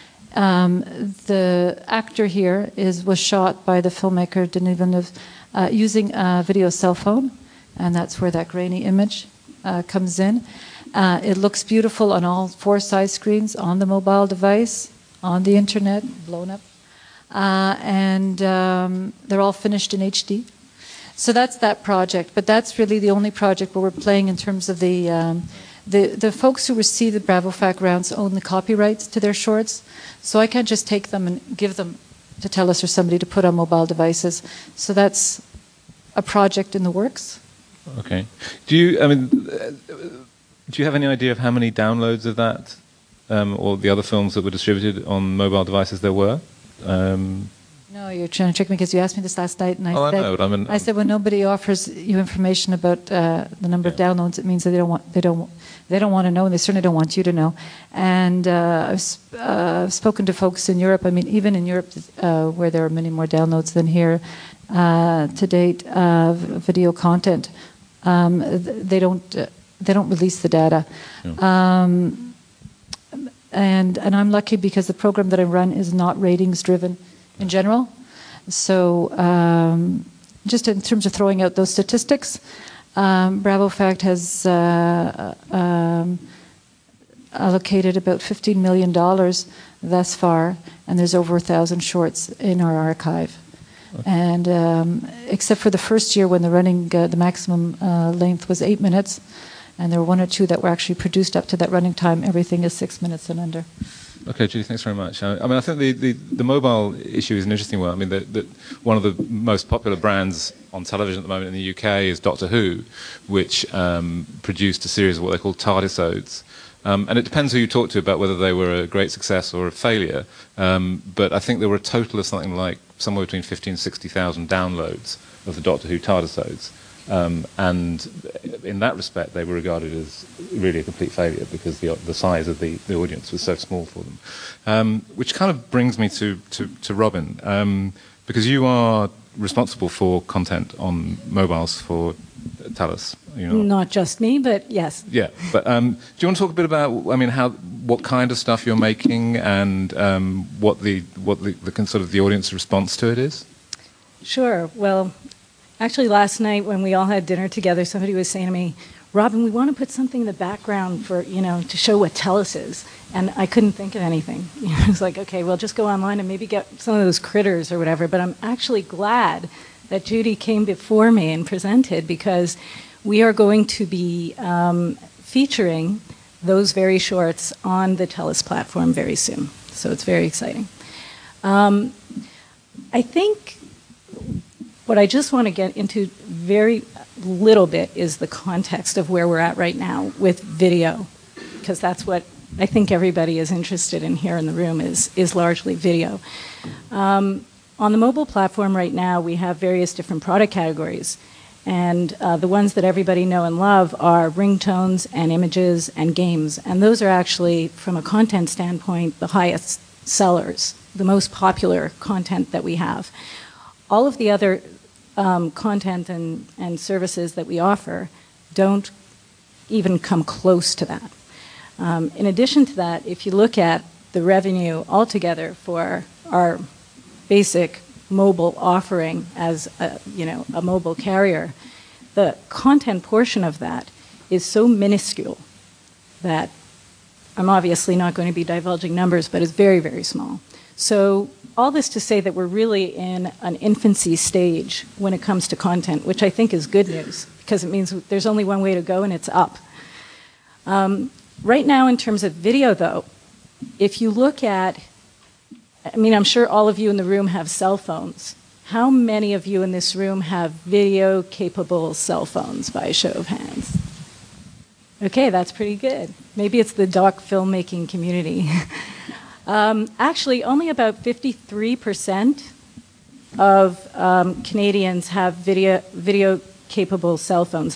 The actor here was shot by the filmmaker Denis Villeneuve using a video cell phone, and that's where that grainy image comes in. It looks beautiful on all 4 size screens, on the mobile device, on the internet, blown up. And they're all finished in HD. So that's that project, but that's really the only project where we're playing in terms of the folks who receive the Bravo Fact rounds own the copyrights to their shorts, so I can't just take them and give them to TELUS or somebody to put on mobile devices. So that's a project in the works. Okay. Do you have any idea of how many downloads of that or the other films that were distributed on mobile devices there were? No, you're trying to trick me because you asked me this last night, and I said when nobody offers you information about the number of downloads, it means that they don't want to know, and they certainly don't want you to know. And I've spoken to folks in Europe. I mean, even in Europe, where there are many more downloads than here to date, video content, they don't release the data. Yeah. And I'm lucky because the program that I run is not ratings driven in general. So just in terms of throwing out those statistics, Bravo Fact has allocated about $15 million thus far, and there's over 1,000 shorts in our archive. Okay. And except for the first year when the maximum length was 8 minutes, and there were 1 or 2 that were actually produced up to that running time, everything is 6 minutes and under. Okay, Judy, thanks very much. I mean, I think the mobile issue is an interesting one. I mean, one of the most popular brands on television at the moment in the UK is Doctor Who, which produced a series of what they call TARDISodes. And it depends who you talk to about whether they were a great success or a failure. But I think there were a total of something like somewhere between 50,000 and 60,000 downloads of the Doctor Who TARDISodes. And in that respect, they were regarded as really a complete failure because the size of the audience was so small for them. Which kind of brings me to Robin, because you are responsible for content on mobiles for TELUS. Not just me, but yes. Yeah, but do you want to talk a bit about, what kind of stuff you're making and what the sort of the audience response to it is? Sure. Well, actually, last night when we all had dinner together, somebody was saying to me, Robin, we want to put something in the background for, to show what TELUS is. And I couldn't think of anything. I was like, okay, well, just go online and maybe get some of those critters or whatever. But I'm actually glad that Judy came before me and presented, because we are going to be featuring those very shorts on the TELUS platform very soon. So it's very exciting. I think what I just want to get into very little bit is the context of where we're at right now with video, because that's what I think everybody is interested in here in the room is largely video. On the mobile platform right now, we have various different product categories. And the ones that everybody know and love are ringtones and images and games. And those are actually, from a content standpoint, the highest sellers, the most popular content that we have. All of the other content and services that we offer don't even come close to that. In addition to that, if you look at the revenue altogether for our basic mobile offering as a mobile carrier, the content portion of that is so minuscule that I'm obviously not going to be divulging numbers, but it's very, very small. So all this to say that we're really in an infancy stage when it comes to content, which I think is good news, because it means there's only one way to go, and it's up. Right now, in terms of video, though, if you look at, I mean, I'm sure all of you in the room have cell phones. How many of you in this room have video-capable cell phones, by a show of hands? Okay, that's pretty good. Maybe it's the doc filmmaking community. Actually, only about 53% of Canadians have video-capable cell phones.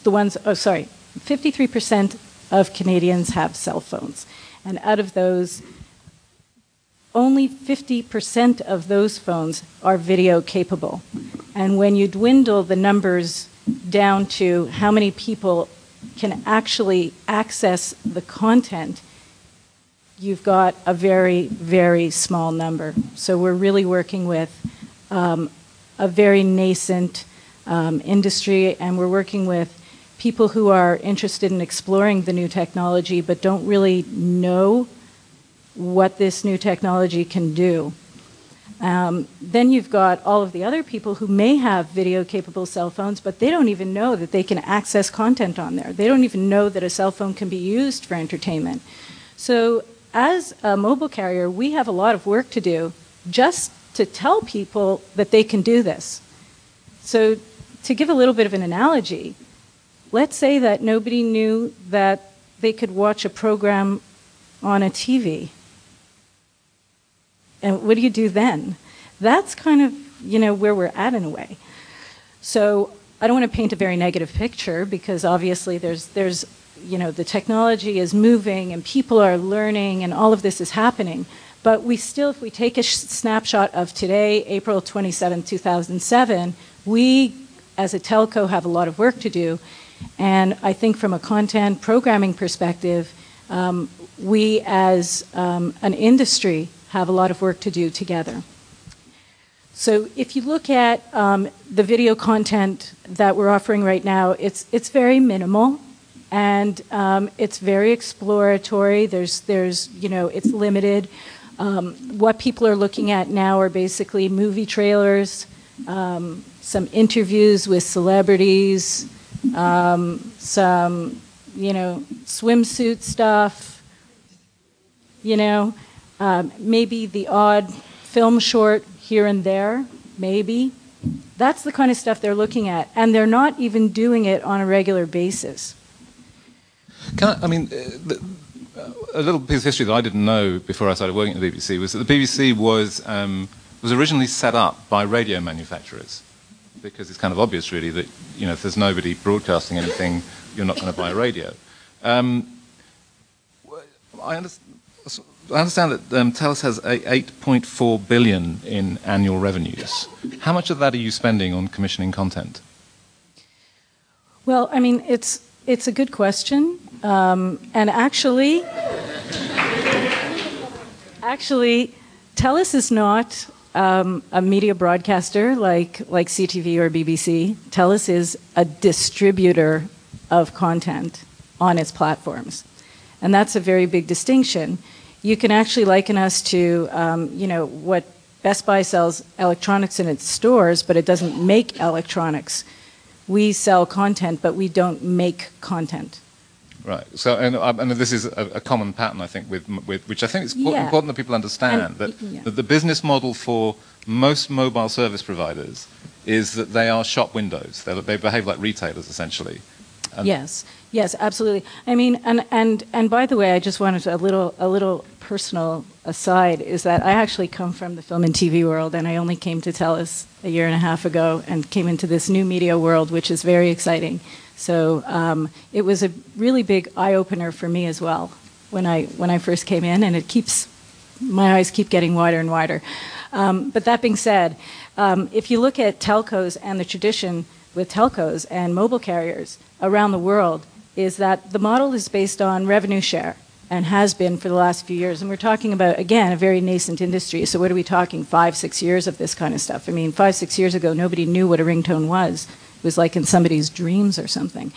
53% of Canadians have cell phones. And out of those, only 50% of those phones are video capable. And when you dwindle the numbers down to how many people can actually access the content, you've got a very, very small number. So we're really working with a very nascent industry, and we're working with people who are interested in exploring the new technology but don't really know what this new technology can do. Then you've got all of the other people who may have video-capable cell phones, but they don't even know that they can access content on there. They don't even know that a cell phone can be used for entertainment. So as a mobile carrier, we have a lot of work to do just to tell people that they can do this. So to give a little bit of an analogy, let's say that nobody knew that they could watch a program on a TV. And what do you do then? That's kind of, where we're at in a way. So I don't want to paint a very negative picture, because obviously there's the technology is moving and people are learning and all of this is happening. But we still, if we take a snapshot of today, April 27, 2007, we as a telco have a lot of work to do. And I think from a content programming perspective, we as an industry have a lot of work to do together. So if you look at the video content that we're offering right now, it's very minimal, and it's very exploratory. There's it's limited. What people are looking at now are basically movie trailers, some interviews with celebrities, some swimsuit stuff, maybe the odd film short here and there, maybe. That's the kind of stuff they're looking at, and they're not even doing it on a regular basis. A little piece of history that I didn't know before I started working at the BBC was that the BBC was originally set up by radio manufacturers, because it's kind of obvious, really, that if there's nobody broadcasting anything, you're not going to buy radio. I understand that TELUS has 8.4 billion in annual revenues. How much of that are you spending on commissioning content? Well, it's a good question, and actually, TELUS is not a media broadcaster like CTV or BBC. TELUS is a distributor of content on its platforms, and that's a very big distinction. You can actually liken us to, what Best Buy sells electronics in its stores, but it doesn't make electronics. We sell content, but we don't make content. Right. So, and this is a common pattern, I think, with which I think it's important that people understand that the business model for most mobile service providers is that they are shop windows. They behave like retailers, essentially. Yes, absolutely. I mean, and by the way, I just wanted to, a little personal aside is that I actually come from the film and TV world, and I only came to TELUS a year and a half ago, and came into this new media world, which is very exciting. So it was a really big eye opener for me as well when I first came in, and my eyes keep getting wider and wider. But that being said, if you look at telcos and the tradition with telcos and mobile carriers around the world, is that the model is based on revenue share and has been for the last few years. And we're talking about, again, a very nascent industry. So what are we talking, 5-6 years of this kind of stuff? I mean, 5-6 years ago, nobody knew what a ringtone was. It was like in somebody's dreams or something.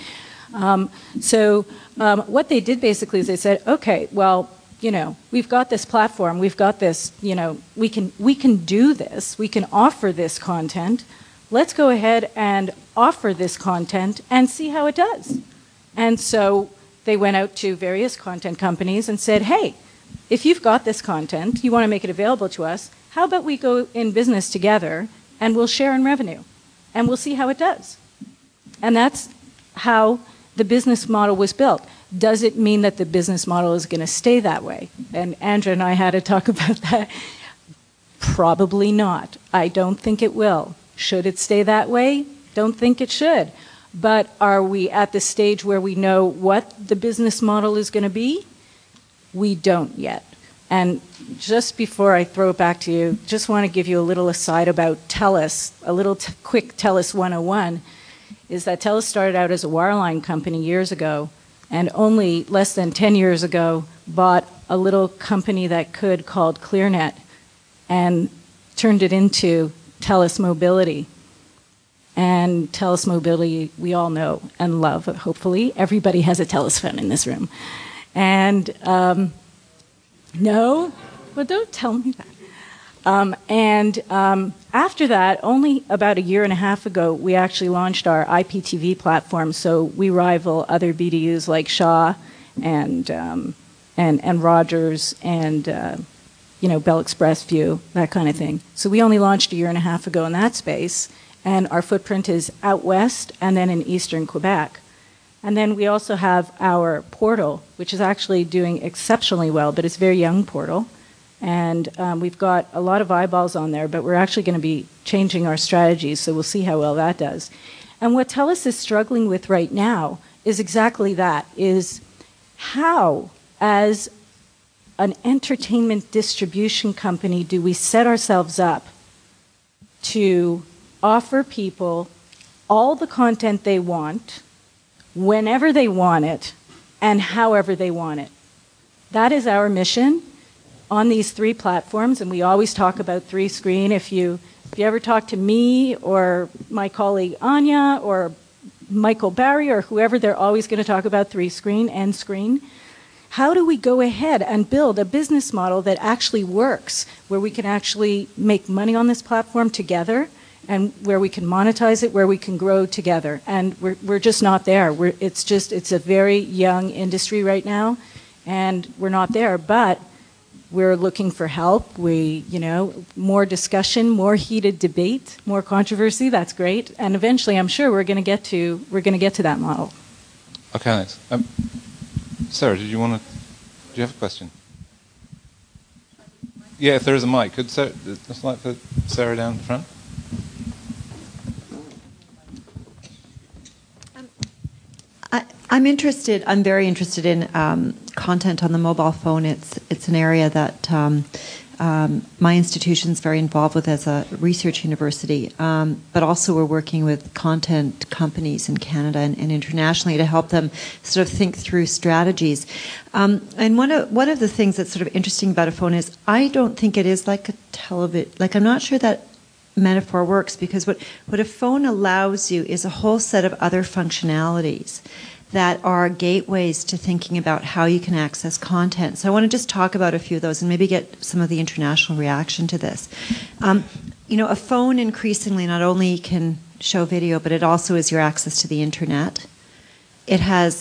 What they did basically is they said, okay, well, we've got this platform, we've got this, we can do this, we can offer this content. Let's go ahead and offer this content and see how it does. And so they went out to various content companies and said, hey, if you've got this content, you want to make it available to us, how about we go in business together and we'll share in revenue and we'll see how it does. And that's how the business model was built. Does it mean that the business model is going to stay that way? And Andrea and I had to talk about that. Probably not. I don't think it will. Should it stay that way? Don't think it should. But are we at the stage where we know what the business model is going to be? We don't yet. And just before I throw it back to you, just want to give you a little aside about TELUS, a little quick TELUS 101, is that TELUS started out as a wireline company years ago, and only less than 10 years ago bought a little company that could called ClearNet and turned it into TELUS Mobility. And TELUS Mobility, we all know and love, hopefully. Everybody has a TELUS phone in this room. And no? Well, don't tell me that. After that, only about a year and a half ago, we actually launched our IPTV platform. So we rival other BDUs like Shaw and Rogers and Bell Express View, that kind of thing. So we only launched a year and a half ago in that space. And our footprint is out west and then in eastern Quebec. And then we also have our portal, which is actually doing exceptionally well, but it's a very young portal. And we've got a lot of eyeballs on there, but we're actually going to be changing our strategies, so we'll see how well that does. And what TELUS is struggling with right now is exactly that, is how, as an entertainment distribution company, do we set ourselves up to offer people all the content they want, whenever they want it, and however they want it. That is our mission on these three platforms, and we always talk about three screen. If you ever talk to me or my colleague Anya or Michael Barry or whoever, they're always going to talk about three screen and screen. How do we go ahead and build a business model that actually works, where we can actually make money on this platform together, and where we can monetize it, where we can grow together? And we're just not there. It's a very young industry right now, and we're not there. But we're looking for help. More discussion, more heated debate, more controversy. That's great. And eventually, I'm sure we're going to get to that model. Okay, thanks. Sarah, do you have a question? Yeah, if there is a mic, could Sarah, just like for Sarah down the front. I'm very interested in content on the mobile phone. It's an area that my institution's very involved with as a research university, but also we're working with content companies in Canada and internationally to help them sort of think through strategies. And one of the things that's sort of interesting about a phone is I don't think it is like a television. Like, I'm not sure that metaphor works, because what a phone allows you is a whole set of other functionalities that are gateways to thinking about how you can access content. So I want to just talk about a few of those and maybe get some of the international reaction to this. A phone increasingly not only can show video, but it also is your access to the internet. It has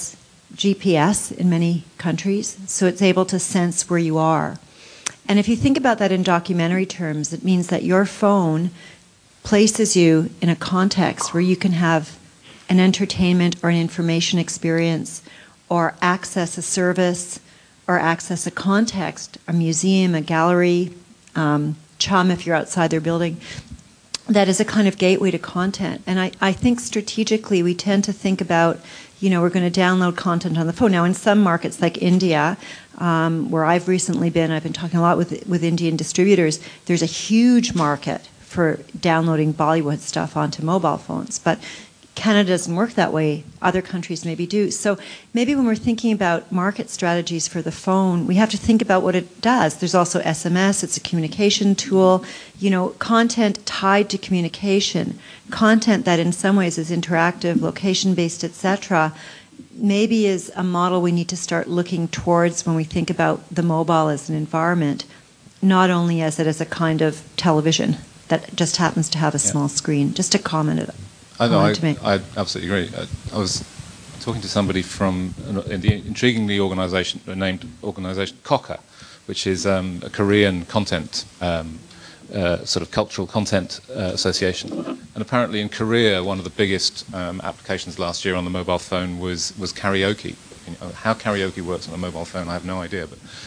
GPS in many countries, so it's able to sense where you are. And if you think about that in documentary terms, it means that your phone places you in a context where you can have an entertainment or an information experience, or access a service, or access a context, a museum, a gallery, CHUM if you're outside their building, that is a kind of gateway to content. And I think strategically we tend to think about, we're going to download content on the phone. Now in some markets like India, where I've recently been, I've been talking a lot with Indian distributors, there's a huge market for downloading Bollywood stuff onto mobile phones. But Canada doesn't work that way. Other countries maybe do. So maybe when we're thinking about market strategies for the phone, we have to think about what it does. There's also SMS. It's a communication tool. Content tied to communication, content that in some ways is interactive, location-based, etc., maybe is a model we need to start looking towards when we think about the mobile as an environment, not only as it as a kind of television that just happens to have a small screen. Just a comment. I absolutely agree. I was talking to somebody from the intriguingly named organization Kokka, which is a Korean content, sort of cultural content association. And apparently in Korea, one of the biggest applications last year on the mobile phone was karaoke. How karaoke works on a mobile phone, I have no idea.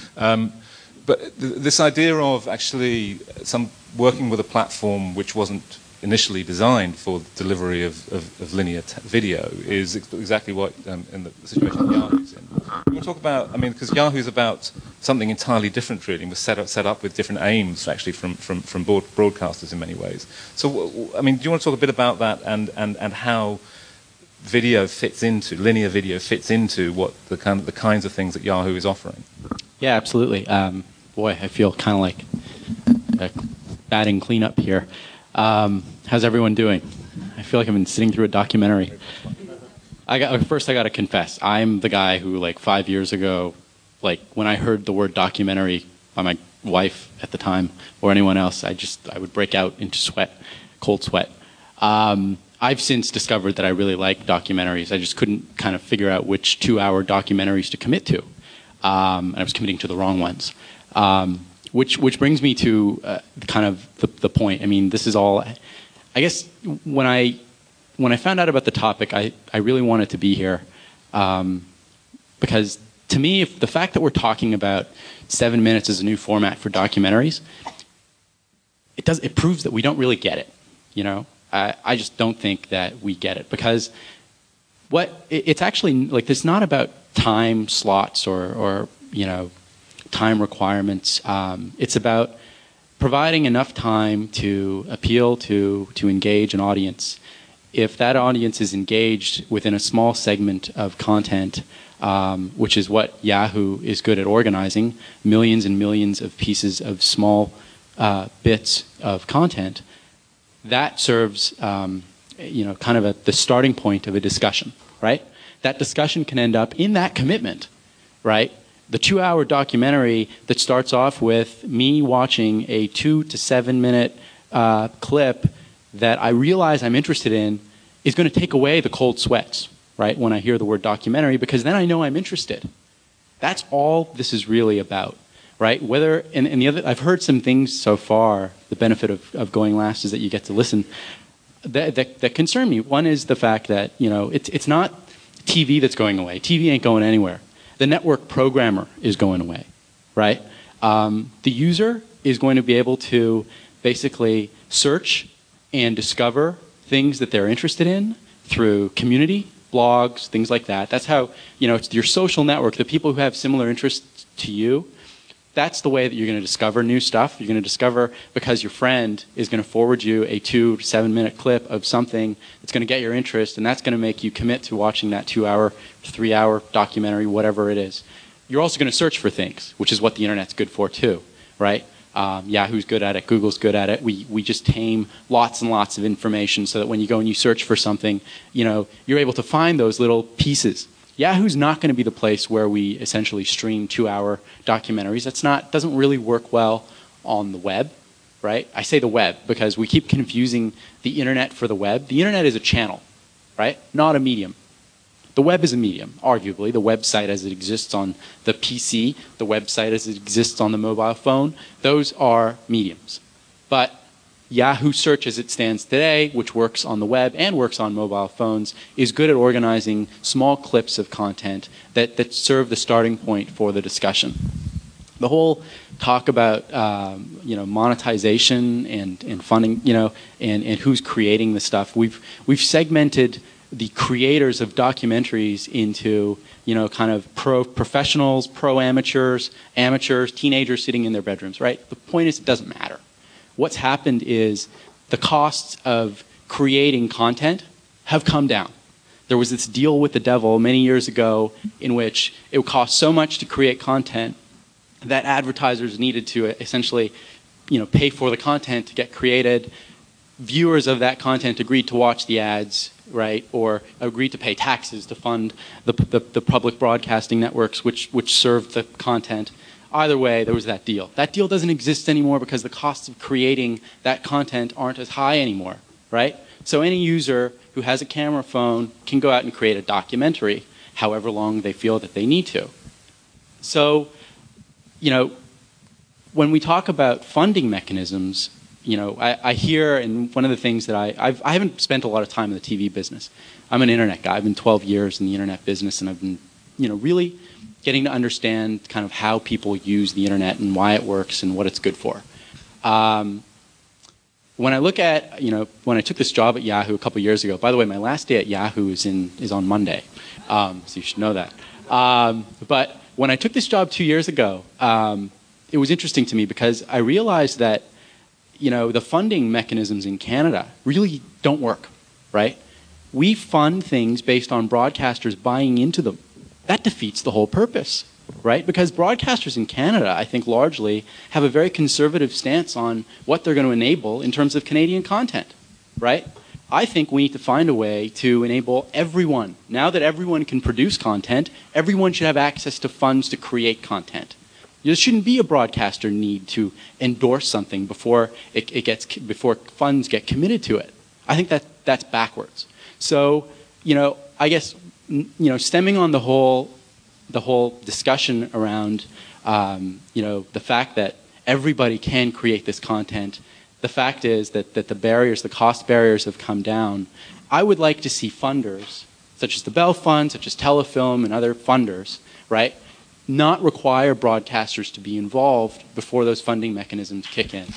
But this idea of actually working with a platform which wasn't initially designed for the delivery of linear video is exactly what in the situation Yahoo's in. We want to talk about, because Yahoo's about something entirely different, really, and was set up with different aims, actually, from broadcasters in many ways. So, do you want to talk a bit about that and how video fits into, linear video fits into what the kinds of things that Yahoo is offering? Yeah, absolutely. Boy, I feel kind of like batting cleanup here. How's everyone doing? I feel like I've been sitting through a documentary. First, I got to confess, I'm the guy who, 5 years ago, when I heard the word documentary by my wife at the time or anyone else, I would break out into sweat, cold sweat. I've since discovered that I really like documentaries. I just couldn't kind of figure out which 2-hour documentaries to commit to, and I was committing to the wrong ones. Which brings me to kind of the point. This is all. I guess when I found out about the topic, I really wanted to be here because to me, if the fact that we're talking about 7 minutes as a new format for documentaries, it proves that we don't really get it. I just don't think that we get it because it's actually it's not about time slots or time requirements. It's about providing enough time to appeal to engage an audience. If that audience is engaged within a small segment of content, which is what Yahoo is good at organizing, millions and millions of pieces of small bits of content, that serves kind of the starting point of a discussion, right? That discussion can end up in that commitment, right? The 2-hour documentary that starts off with me watching a 2 to 7 minute clip that I realize I'm interested in is going to take away the cold sweats, right, when I hear the word documentary, because then I know I'm interested. That's all this is really about, right? I've heard some things so far, the benefit of going last is that you get to listen, that concern me. One is the fact that, it's not TV that's going away. TV ain't going anywhere. The network programmer is going away, right? The user is going to be able to basically search and discover things that they're interested in through community, blogs, things like that. That's how, it's your social network, the people who have similar interests to you. That's the way that you're going to discover new stuff. You're going to discover because your friend is going to forward you a 2 to 7 minute clip of something that's going to get your interest, and that's going to make you commit to watching that 2-hour, 3-hour documentary, whatever it is. You're also going to search for things, which is what the internet's good for too, right? Yahoo's good at it. Google's good at it. We just tame lots and lots of information so that when you go and you search for something, you're able to find those little pieces. Yahoo's not going to be the place where we essentially stream 2-hour documentaries. Doesn't really work well on the web, right? I say the web because we keep confusing the internet for the web. The internet is a channel, right? Not a medium. The web is a medium, arguably. The website as it exists on the PC, the website as it exists on the mobile phone, those are mediums. But Yahoo Search as it stands today, which works on the web and works on mobile phones, is good at organizing small clips of content that serve the starting point for the discussion. The whole talk about monetization and funding, and who's creating the stuff. We've segmented the creators of documentaries into kind of professionals, amateurs, teenagers sitting in their bedrooms. Right. The point is, it doesn't matter. What's happened is the costs of creating content have come down. There was this deal with the devil many years ago in which it would cost so much to create content that advertisers needed to essentially, pay for the content to get created. Viewers of that content agreed to watch the ads, right, or agreed to pay taxes to fund the public broadcasting networks which served the content. Either way, there was that deal. That deal doesn't exist anymore because the costs of creating that content aren't as high anymore, right? So any user who has a camera phone can go out and create a documentary, however long they feel that they need to. So, when we talk about funding mechanisms, I hear, and one of the things that I haven't spent a lot of time in the TV business. I'm an internet guy. I've been 12 years in the internet business, and I've been, really getting to understand kind of how people use the internet and why it works and what it's good for. When I look at, when I took this job at Yahoo a couple years ago, by the way, my last day at Yahoo is on Monday, so you should know that. But when I took this job 2 years ago, it was interesting to me because I realized that, the funding mechanisms in Canada really don't work, right? We fund things based on broadcasters buying into them. That defeats the whole purpose, right? Because broadcasters in Canada, I think largely, have a very conservative stance on what they're going to enable in terms of Canadian content, right? I think we need to find a way to enable everyone. Now that everyone can produce content, everyone should have access to funds to create content. There shouldn't be a broadcaster need to endorse something before before funds get committed to it. I think that's backwards. So, I guess, stemming on the whole discussion around, the fact that everybody can create this content, the fact is that the cost barriers have come down. I would like to see funders, such as the Bell Fund, such as Telefilm and other funders, right, not require broadcasters to be involved before those funding mechanisms kick in.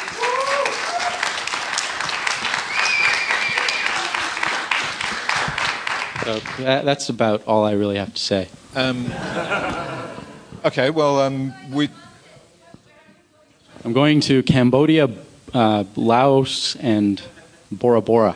So that's about all I really have to say. Okay, well, I'm going to Cambodia, Laos, and Bora Bora.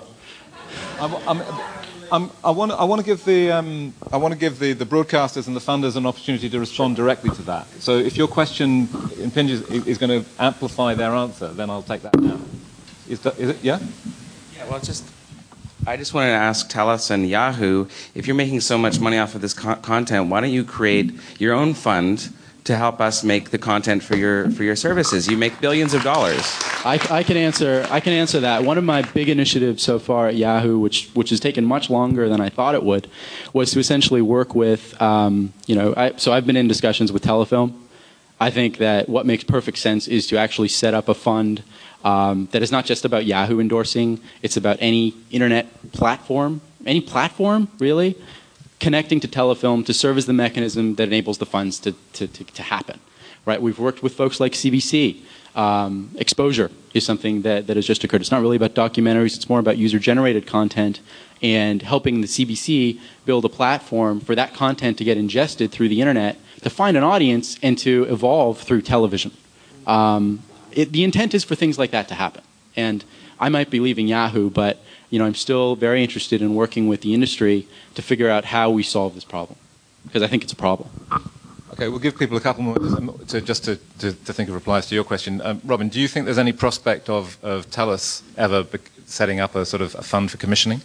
I want to give the broadcasters and the funders an opportunity to respond directly to that. So if your question impinges is going to amplify their answer, then I'll take that now. Is it? Yeah. Yeah. Well, I just wanted to ask TELUS and Yahoo, if you're making so much money off of this content, why don't you create your own fund to help us make the content for your services? You make billions of dollars. I can answer that. One of my big initiatives so far at Yahoo, which has taken much longer than I thought it would, was to essentially work with, so I've been in discussions with Telefilm. I think that what makes perfect sense is to actually set up a fund that is not just about Yahoo endorsing. It's about any internet platform, really, connecting to Telefilm to serve as the mechanism that enables the funds to happen. Right? We've worked with folks like CBC. Exposure is something that has just occurred. It's not really about documentaries. It's more about user-generated content and helping the CBC build a platform for that content to get ingested through the internet, to find an audience, and to evolve through television. The intent is for things like that to happen. And I might be leaving Yahoo, but I'm still very interested in working with the industry to figure out how we solve this problem, because I think it's a problem. Okay, we'll give people a couple more minutes to think of replies to your question. Robin, do you think there's any prospect of TELUS ever setting up a sort of a fund for commissioning?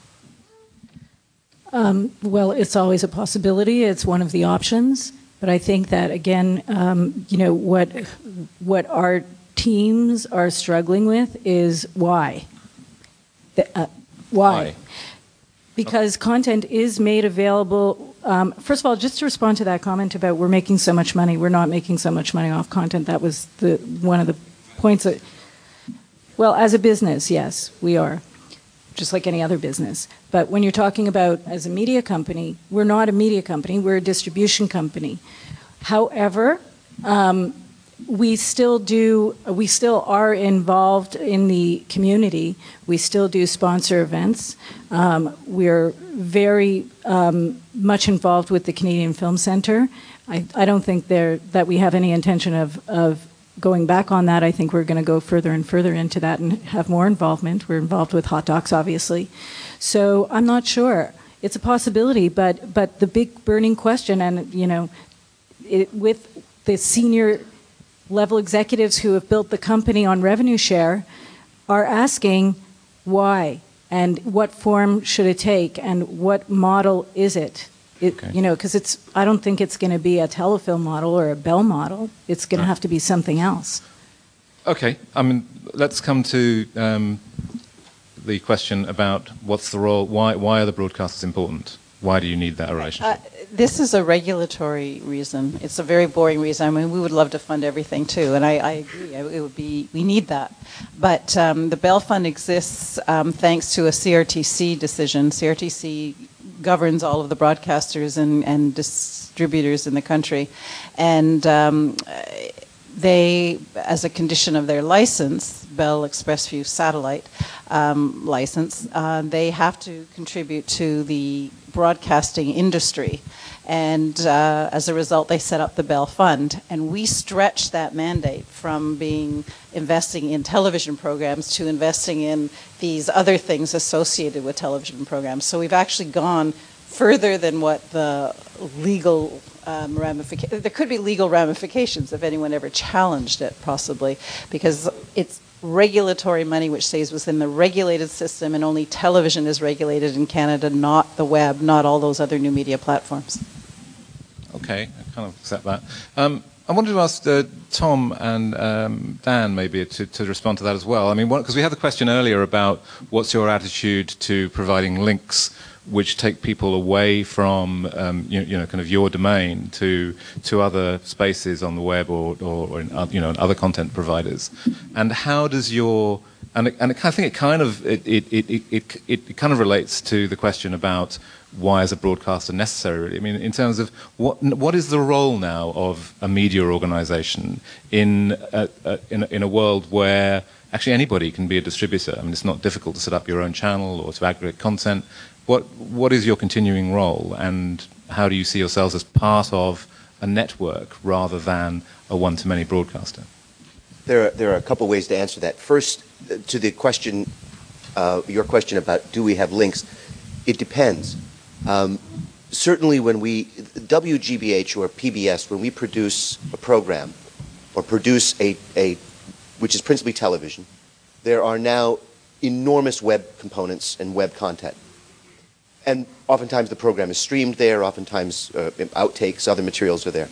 Well, it's always a possibility. It's one of the options. But I think that, again, what our teams are struggling with is why. Why? Because content is made available. First of all, just to respond to that comment about we're making so much money, we're not making so much money off content. That was one of the points that, well, as a business, yes, we are, just like any other business. But when you're talking about as a media company, we're not a media company, we're a distribution company. However, we still are involved in the community. We still do sponsor events. We're very much involved with the Canadian Film Centre. I don't think that we have any intention of going back on that. I think we're going to go further and further into that and have more involvement. We're involved with Hot Docs, obviously. So I'm not sure. It's a possibility, but the big burning question, and with the senior level executives who have built the company on revenue share are asking why and what form should it take and what model is it? Because I don't think it's going to be a Telefilm model or a Bell model. It's going to have to be something else. Okay, let's come to the question about what's the role. Why are the broadcasters important? Why do you need that relationship? This is a regulatory reason. It's a very boring reason. I mean, we would love to fund everything too, and I agree. It would be, we need that. But the Bell Fund exists thanks to a CRTC decision. CRTC governs all of the broadcasters and distributors in the country, and they, as a condition of their license, Bell Expressview satellite license, they have to contribute to the broadcasting industry. And as a result, they set up the Bell Fund. And we stretched that mandate from investing in television programs to investing in these other things associated with television programs. So we've actually gone further than what the legal ramifications. There could be legal ramifications if anyone ever challenged it, possibly, because it's regulatory money which stays within the regulated system, and only television is regulated in Canada, not the web, not all those other new media platforms. Okay, I kind of accept that. I wanted to ask Tom and Dan maybe to respond to that as well. I mean, because we had the question earlier about what's your attitude to providing links which take people away from kind of your domain to other spaces on the web or in other content providers, and how does I think it kind of relates to the question about why is a broadcaster necessary? I mean, in terms of what is the role now of a media organisation in a world where actually anybody can be a distributor? I mean, it's not difficult to set up your own channel or to aggregate content. What is your continuing role, and how do you see yourselves as part of a network rather than a one-to-many broadcaster? There are a couple ways to answer that. First, to the question, your question about do we have links, it depends. Certainly when WGBH or PBS, when we produce a program or produce which is principally television, there are now enormous web components and web content. And oftentimes the program is streamed there, oftentimes outtakes, other materials are there.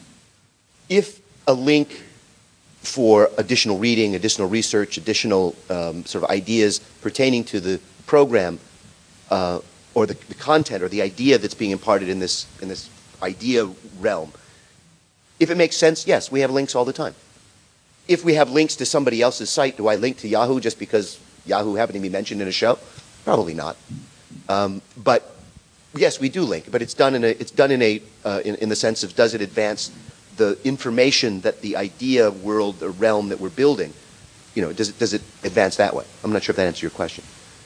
If a link for additional reading, additional research, additional sort of ideas pertaining to the program or the content or the idea that's being imparted in this idea realm, if it makes sense, yes, we have links all the time. If we have links to somebody else's site, do I link to Yahoo just because Yahoo happened to be mentioned in a show? Probably not. But yes, we do link, but it's done in the sense of, does it advance the information that the idea world or realm that we're building? Does it advance that way? I'm not sure if that answers your question.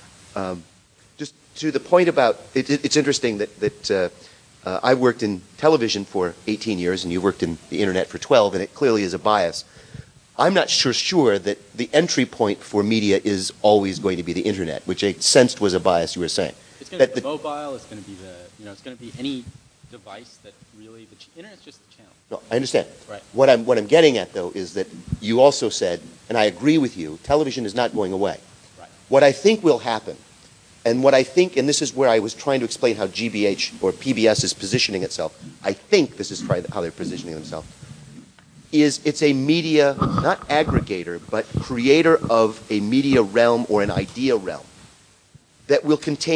Just to the point about it's interesting that I worked in television for 18 years, and you worked in the internet for 12, and it clearly is a bias. I'm not sure that the entry point for media is always going to be the internet, which I sensed was a bias you were saying. It's going to be mobile. It's going to be it's going to be any device that really the internet's just the channel. No, I understand. Right. What I'm getting at though is that you also said, and I agree with you, television is not going away. Right. What I think will happen, and this is where I was trying to explain how GBH or PBS is positioning itself. I think this is how they're positioning themselves. It's a media, not aggregator, but creator of a media realm or an idea realm that will contain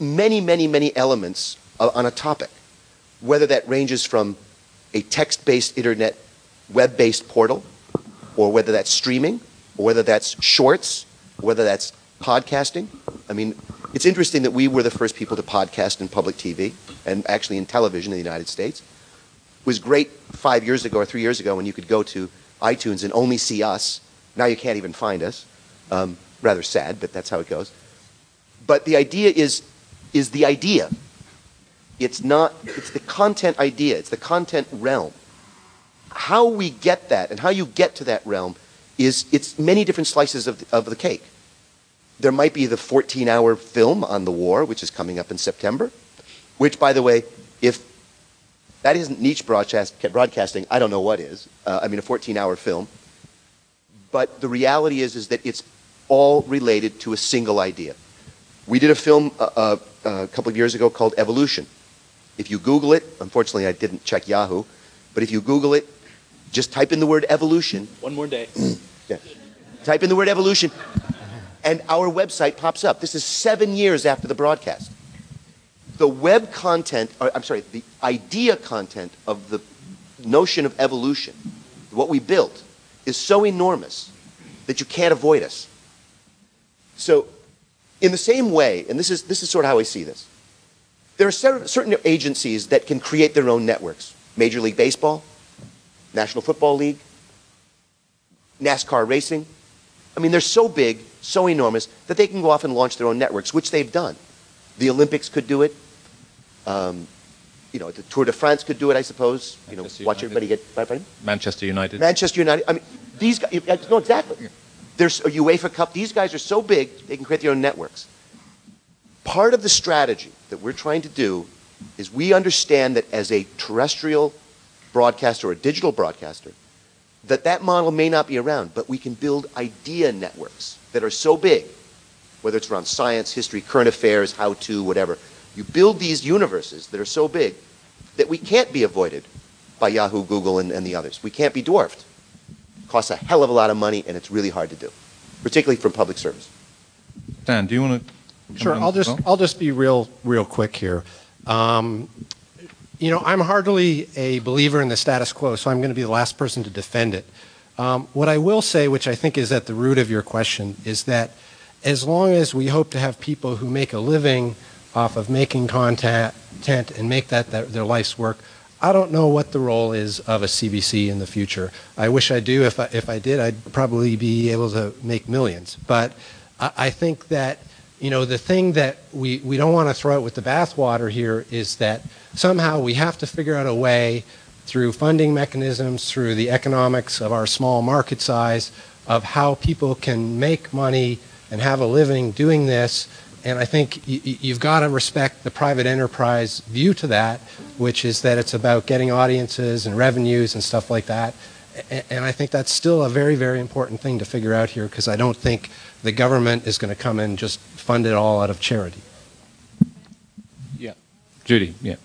many, many, many elements on a topic, whether that ranges from a text-based internet, web-based portal, or whether that's streaming, or whether that's shorts, or whether that's podcasting. I mean, it's interesting that we were the first people to podcast in public TV, and actually in television in the United States. It was great 5 years ago or 3 years ago when you could go to iTunes and only see us. Now you can't even find us. Rather sad, but that's how it goes. But the idea is the idea. It's the content idea. It's the content realm. How we get that and how you get to that realm it's many different slices of the cake. There might be the 14-hour film on the war, which is coming up in September, which, by the way, if that isn't niche broadcasting, I don't know what is. I mean, a 14-hour film. But the reality is that it's all related to a single idea. We did a film a couple of years ago called Evolution. If you Google it, unfortunately I didn't check Yahoo, but if you Google it, just type in the word evolution. One more day. Yeah. Type in the word evolution, and our website pops up. This is 7 years after the broadcast. The web content, the idea content of the notion of evolution, what we built, is so enormous that you can't avoid us. So, in the same way, and this is sort of how I see this, there are certain agencies that can create their own networks. Major League Baseball, National Football League, NASCAR racing. I mean, they're so big, so enormous, that they can go off and launch their own networks, which they've done. The Olympics could do it. The Tour de France could do it, I suppose. Watch everybody get... Pardon? Manchester United. Manchester United. I mean, these guys... No, exactly. There's a UEFA Cup. These guys are so big, they can create their own networks. Part of the strategy that we're trying to do is we understand that as a terrestrial broadcaster or a digital broadcaster, that model may not be around, but we can build idea networks that are so big, whether it's around science, history, current affairs, how-to, whatever. You build these universes that are so big that we can't be avoided by Yahoo, Google, and the others. We can't be dwarfed. It costs a hell of a lot of money, and it's really hard to do, particularly from public service. Dan, do you want to... Sure, I'll just be real quick here. I'm hardly a believer in the status quo, so I'm going to be the last person to defend it. What I will say, which I think is at the root of your question, is that as long as we hope to have people who make a living off of making content and make that their life's work, I don't know what the role is of a CBC in the future. I wish I do. If I did, I'd probably be able to make millions. But I think that the thing that we don't want to throw out with the bathwater here is that somehow we have to figure out a way through funding mechanisms, through the economics of our small market size, of how people can make money and have a living doing this. And I think you've got to respect the private enterprise view to that, which is that it's about getting audiences and revenues and stuff like that. And I think that's still a very, very important thing to figure out here, because I don't think the government is going to come and just fund it all out of charity. Yeah. Judy, yeah.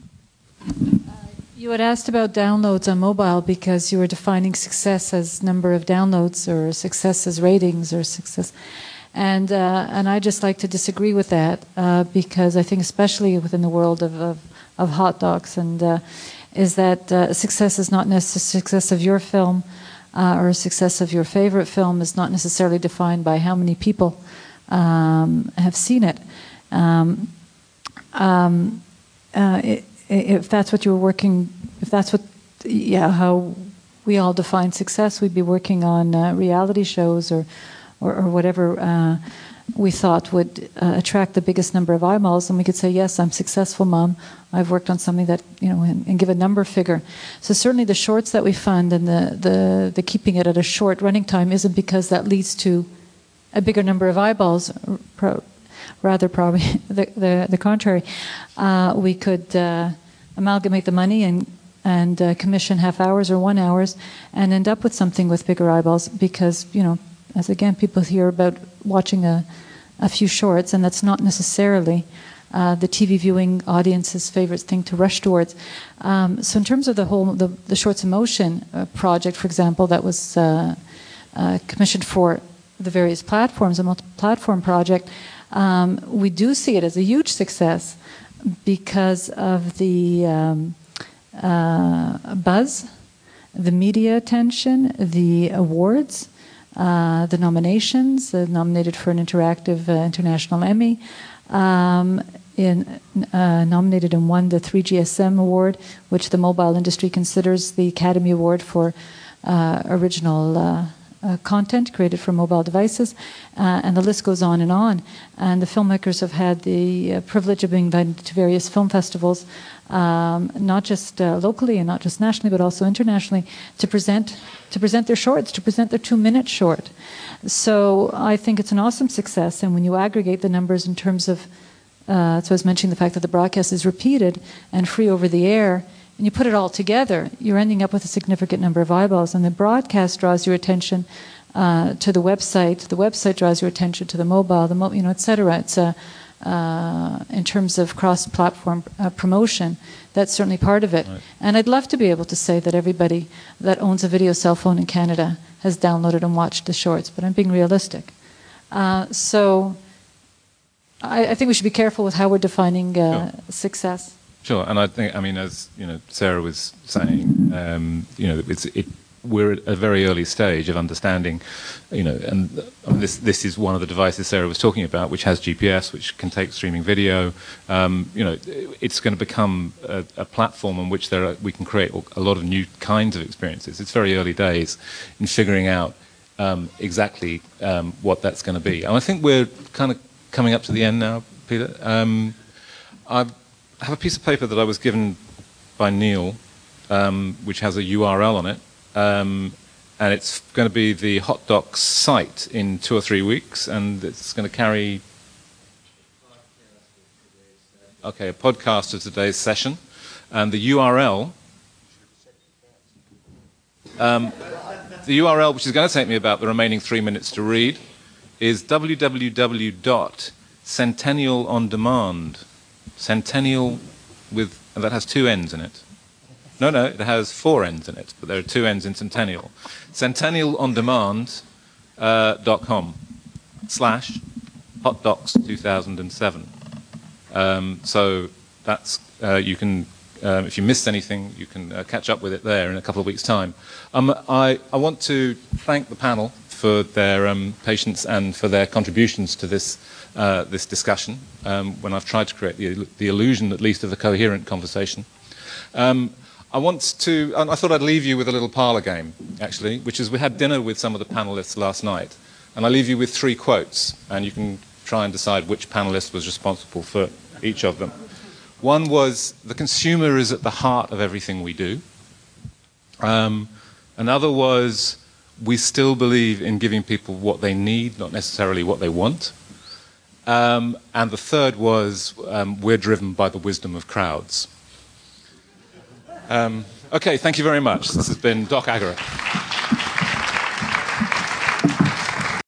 You had asked about downloads on mobile because you were defining success as number of downloads or success as ratings or success. And I just like to disagree with that because I think especially within the world of hot dogs and is that success is not necessarily success of your film or success of your favorite film is not necessarily defined by how many people have seen it. If that's what you were working, if that's what, how we all define success, we'd be working on reality shows or whatever we thought would attract the biggest number of eyeballs, and we could say, yes, I'm successful, Mom. I've worked on something that, and give a number figure. So certainly the shorts that we fund and the keeping it at a short running time isn't because that leads to a bigger number of eyeballs, rather probably the contrary. We could amalgamate the money and commission half hours or 1 hour and end up with something with bigger eyeballs because, as again, people hear about watching a few shorts, and that's not necessarily the TV viewing audience's favorite thing to rush towards. So in terms of the Shorts in Motion project, for example, that was commissioned for the various platforms, a multi-platform project, We do see it as a huge success because of the buzz, the media attention, the awards, the nominations, nominated for an interactive international Emmy, nominated and won the 3GSM award, which the mobile industry considers the Academy Award for original content created for mobile devices, and the list goes on. And the filmmakers have had the privilege of being invited to various film festivals, not just locally and not just nationally, but also internationally, to present their shorts, to present their 2-minute short. So I think it's an awesome success, and when you aggregate the numbers in terms of, so I was mentioning the fact that the broadcast is repeated and free over the air, and you put it all together, you're ending up with a significant number of eyeballs. And the broadcast draws your attention to the website draws your attention to the mobile, et cetera. It's in terms of cross-platform promotion, that's certainly part of it. Right. And I'd love to be able to say that everybody that owns a video cell phone in Canada has downloaded and watched the shorts, but I'm being realistic. So I think we should be careful with how we're defining success. Sure, and I think, as Sarah was saying, we're at a very early stage of understanding, and this is one of the devices Sarah was talking about, which has GPS, which can take streaming video. It's going to become a platform on which we can create a lot of new kinds of experiences. It's very early days in figuring out exactly what that's going to be. And I think we're kind of coming up to the end now, Peter. I have a piece of paper that I was given by Neil, which has a URL on it, and it's going to be the Hot Docs site in 2 or 3 weeks, and it's going to carry a podcast of today's session, and the URL, which is going to take me about the remaining 3 minutes to read, is www.centennialondemand. Centennial that has 2 N's in it. No, it has 4 N's in it, but there are 2 N's in Centennial. CentennialOnDemand.com/HotDocs2007. So that's you can, if you missed anything, you can catch up with it there in a couple of weeks' time. I want to thank the panel for their patience and for their contributions to this discussion, when I've tried to create the illusion, at least, of a coherent conversation. I thought I'd leave you with a little parlour game, actually, which is we had dinner with some of the panellists last night, and I leave you with 3 quotes, and you can try and decide which panellist was responsible for each of them. One was, the consumer is at the heart of everything we do. Another was, we still believe in giving people what they need, not necessarily what they want. And the third was, we're driven by the wisdom of crowds. Okay, thank you very much. This has been Doc Ageroth.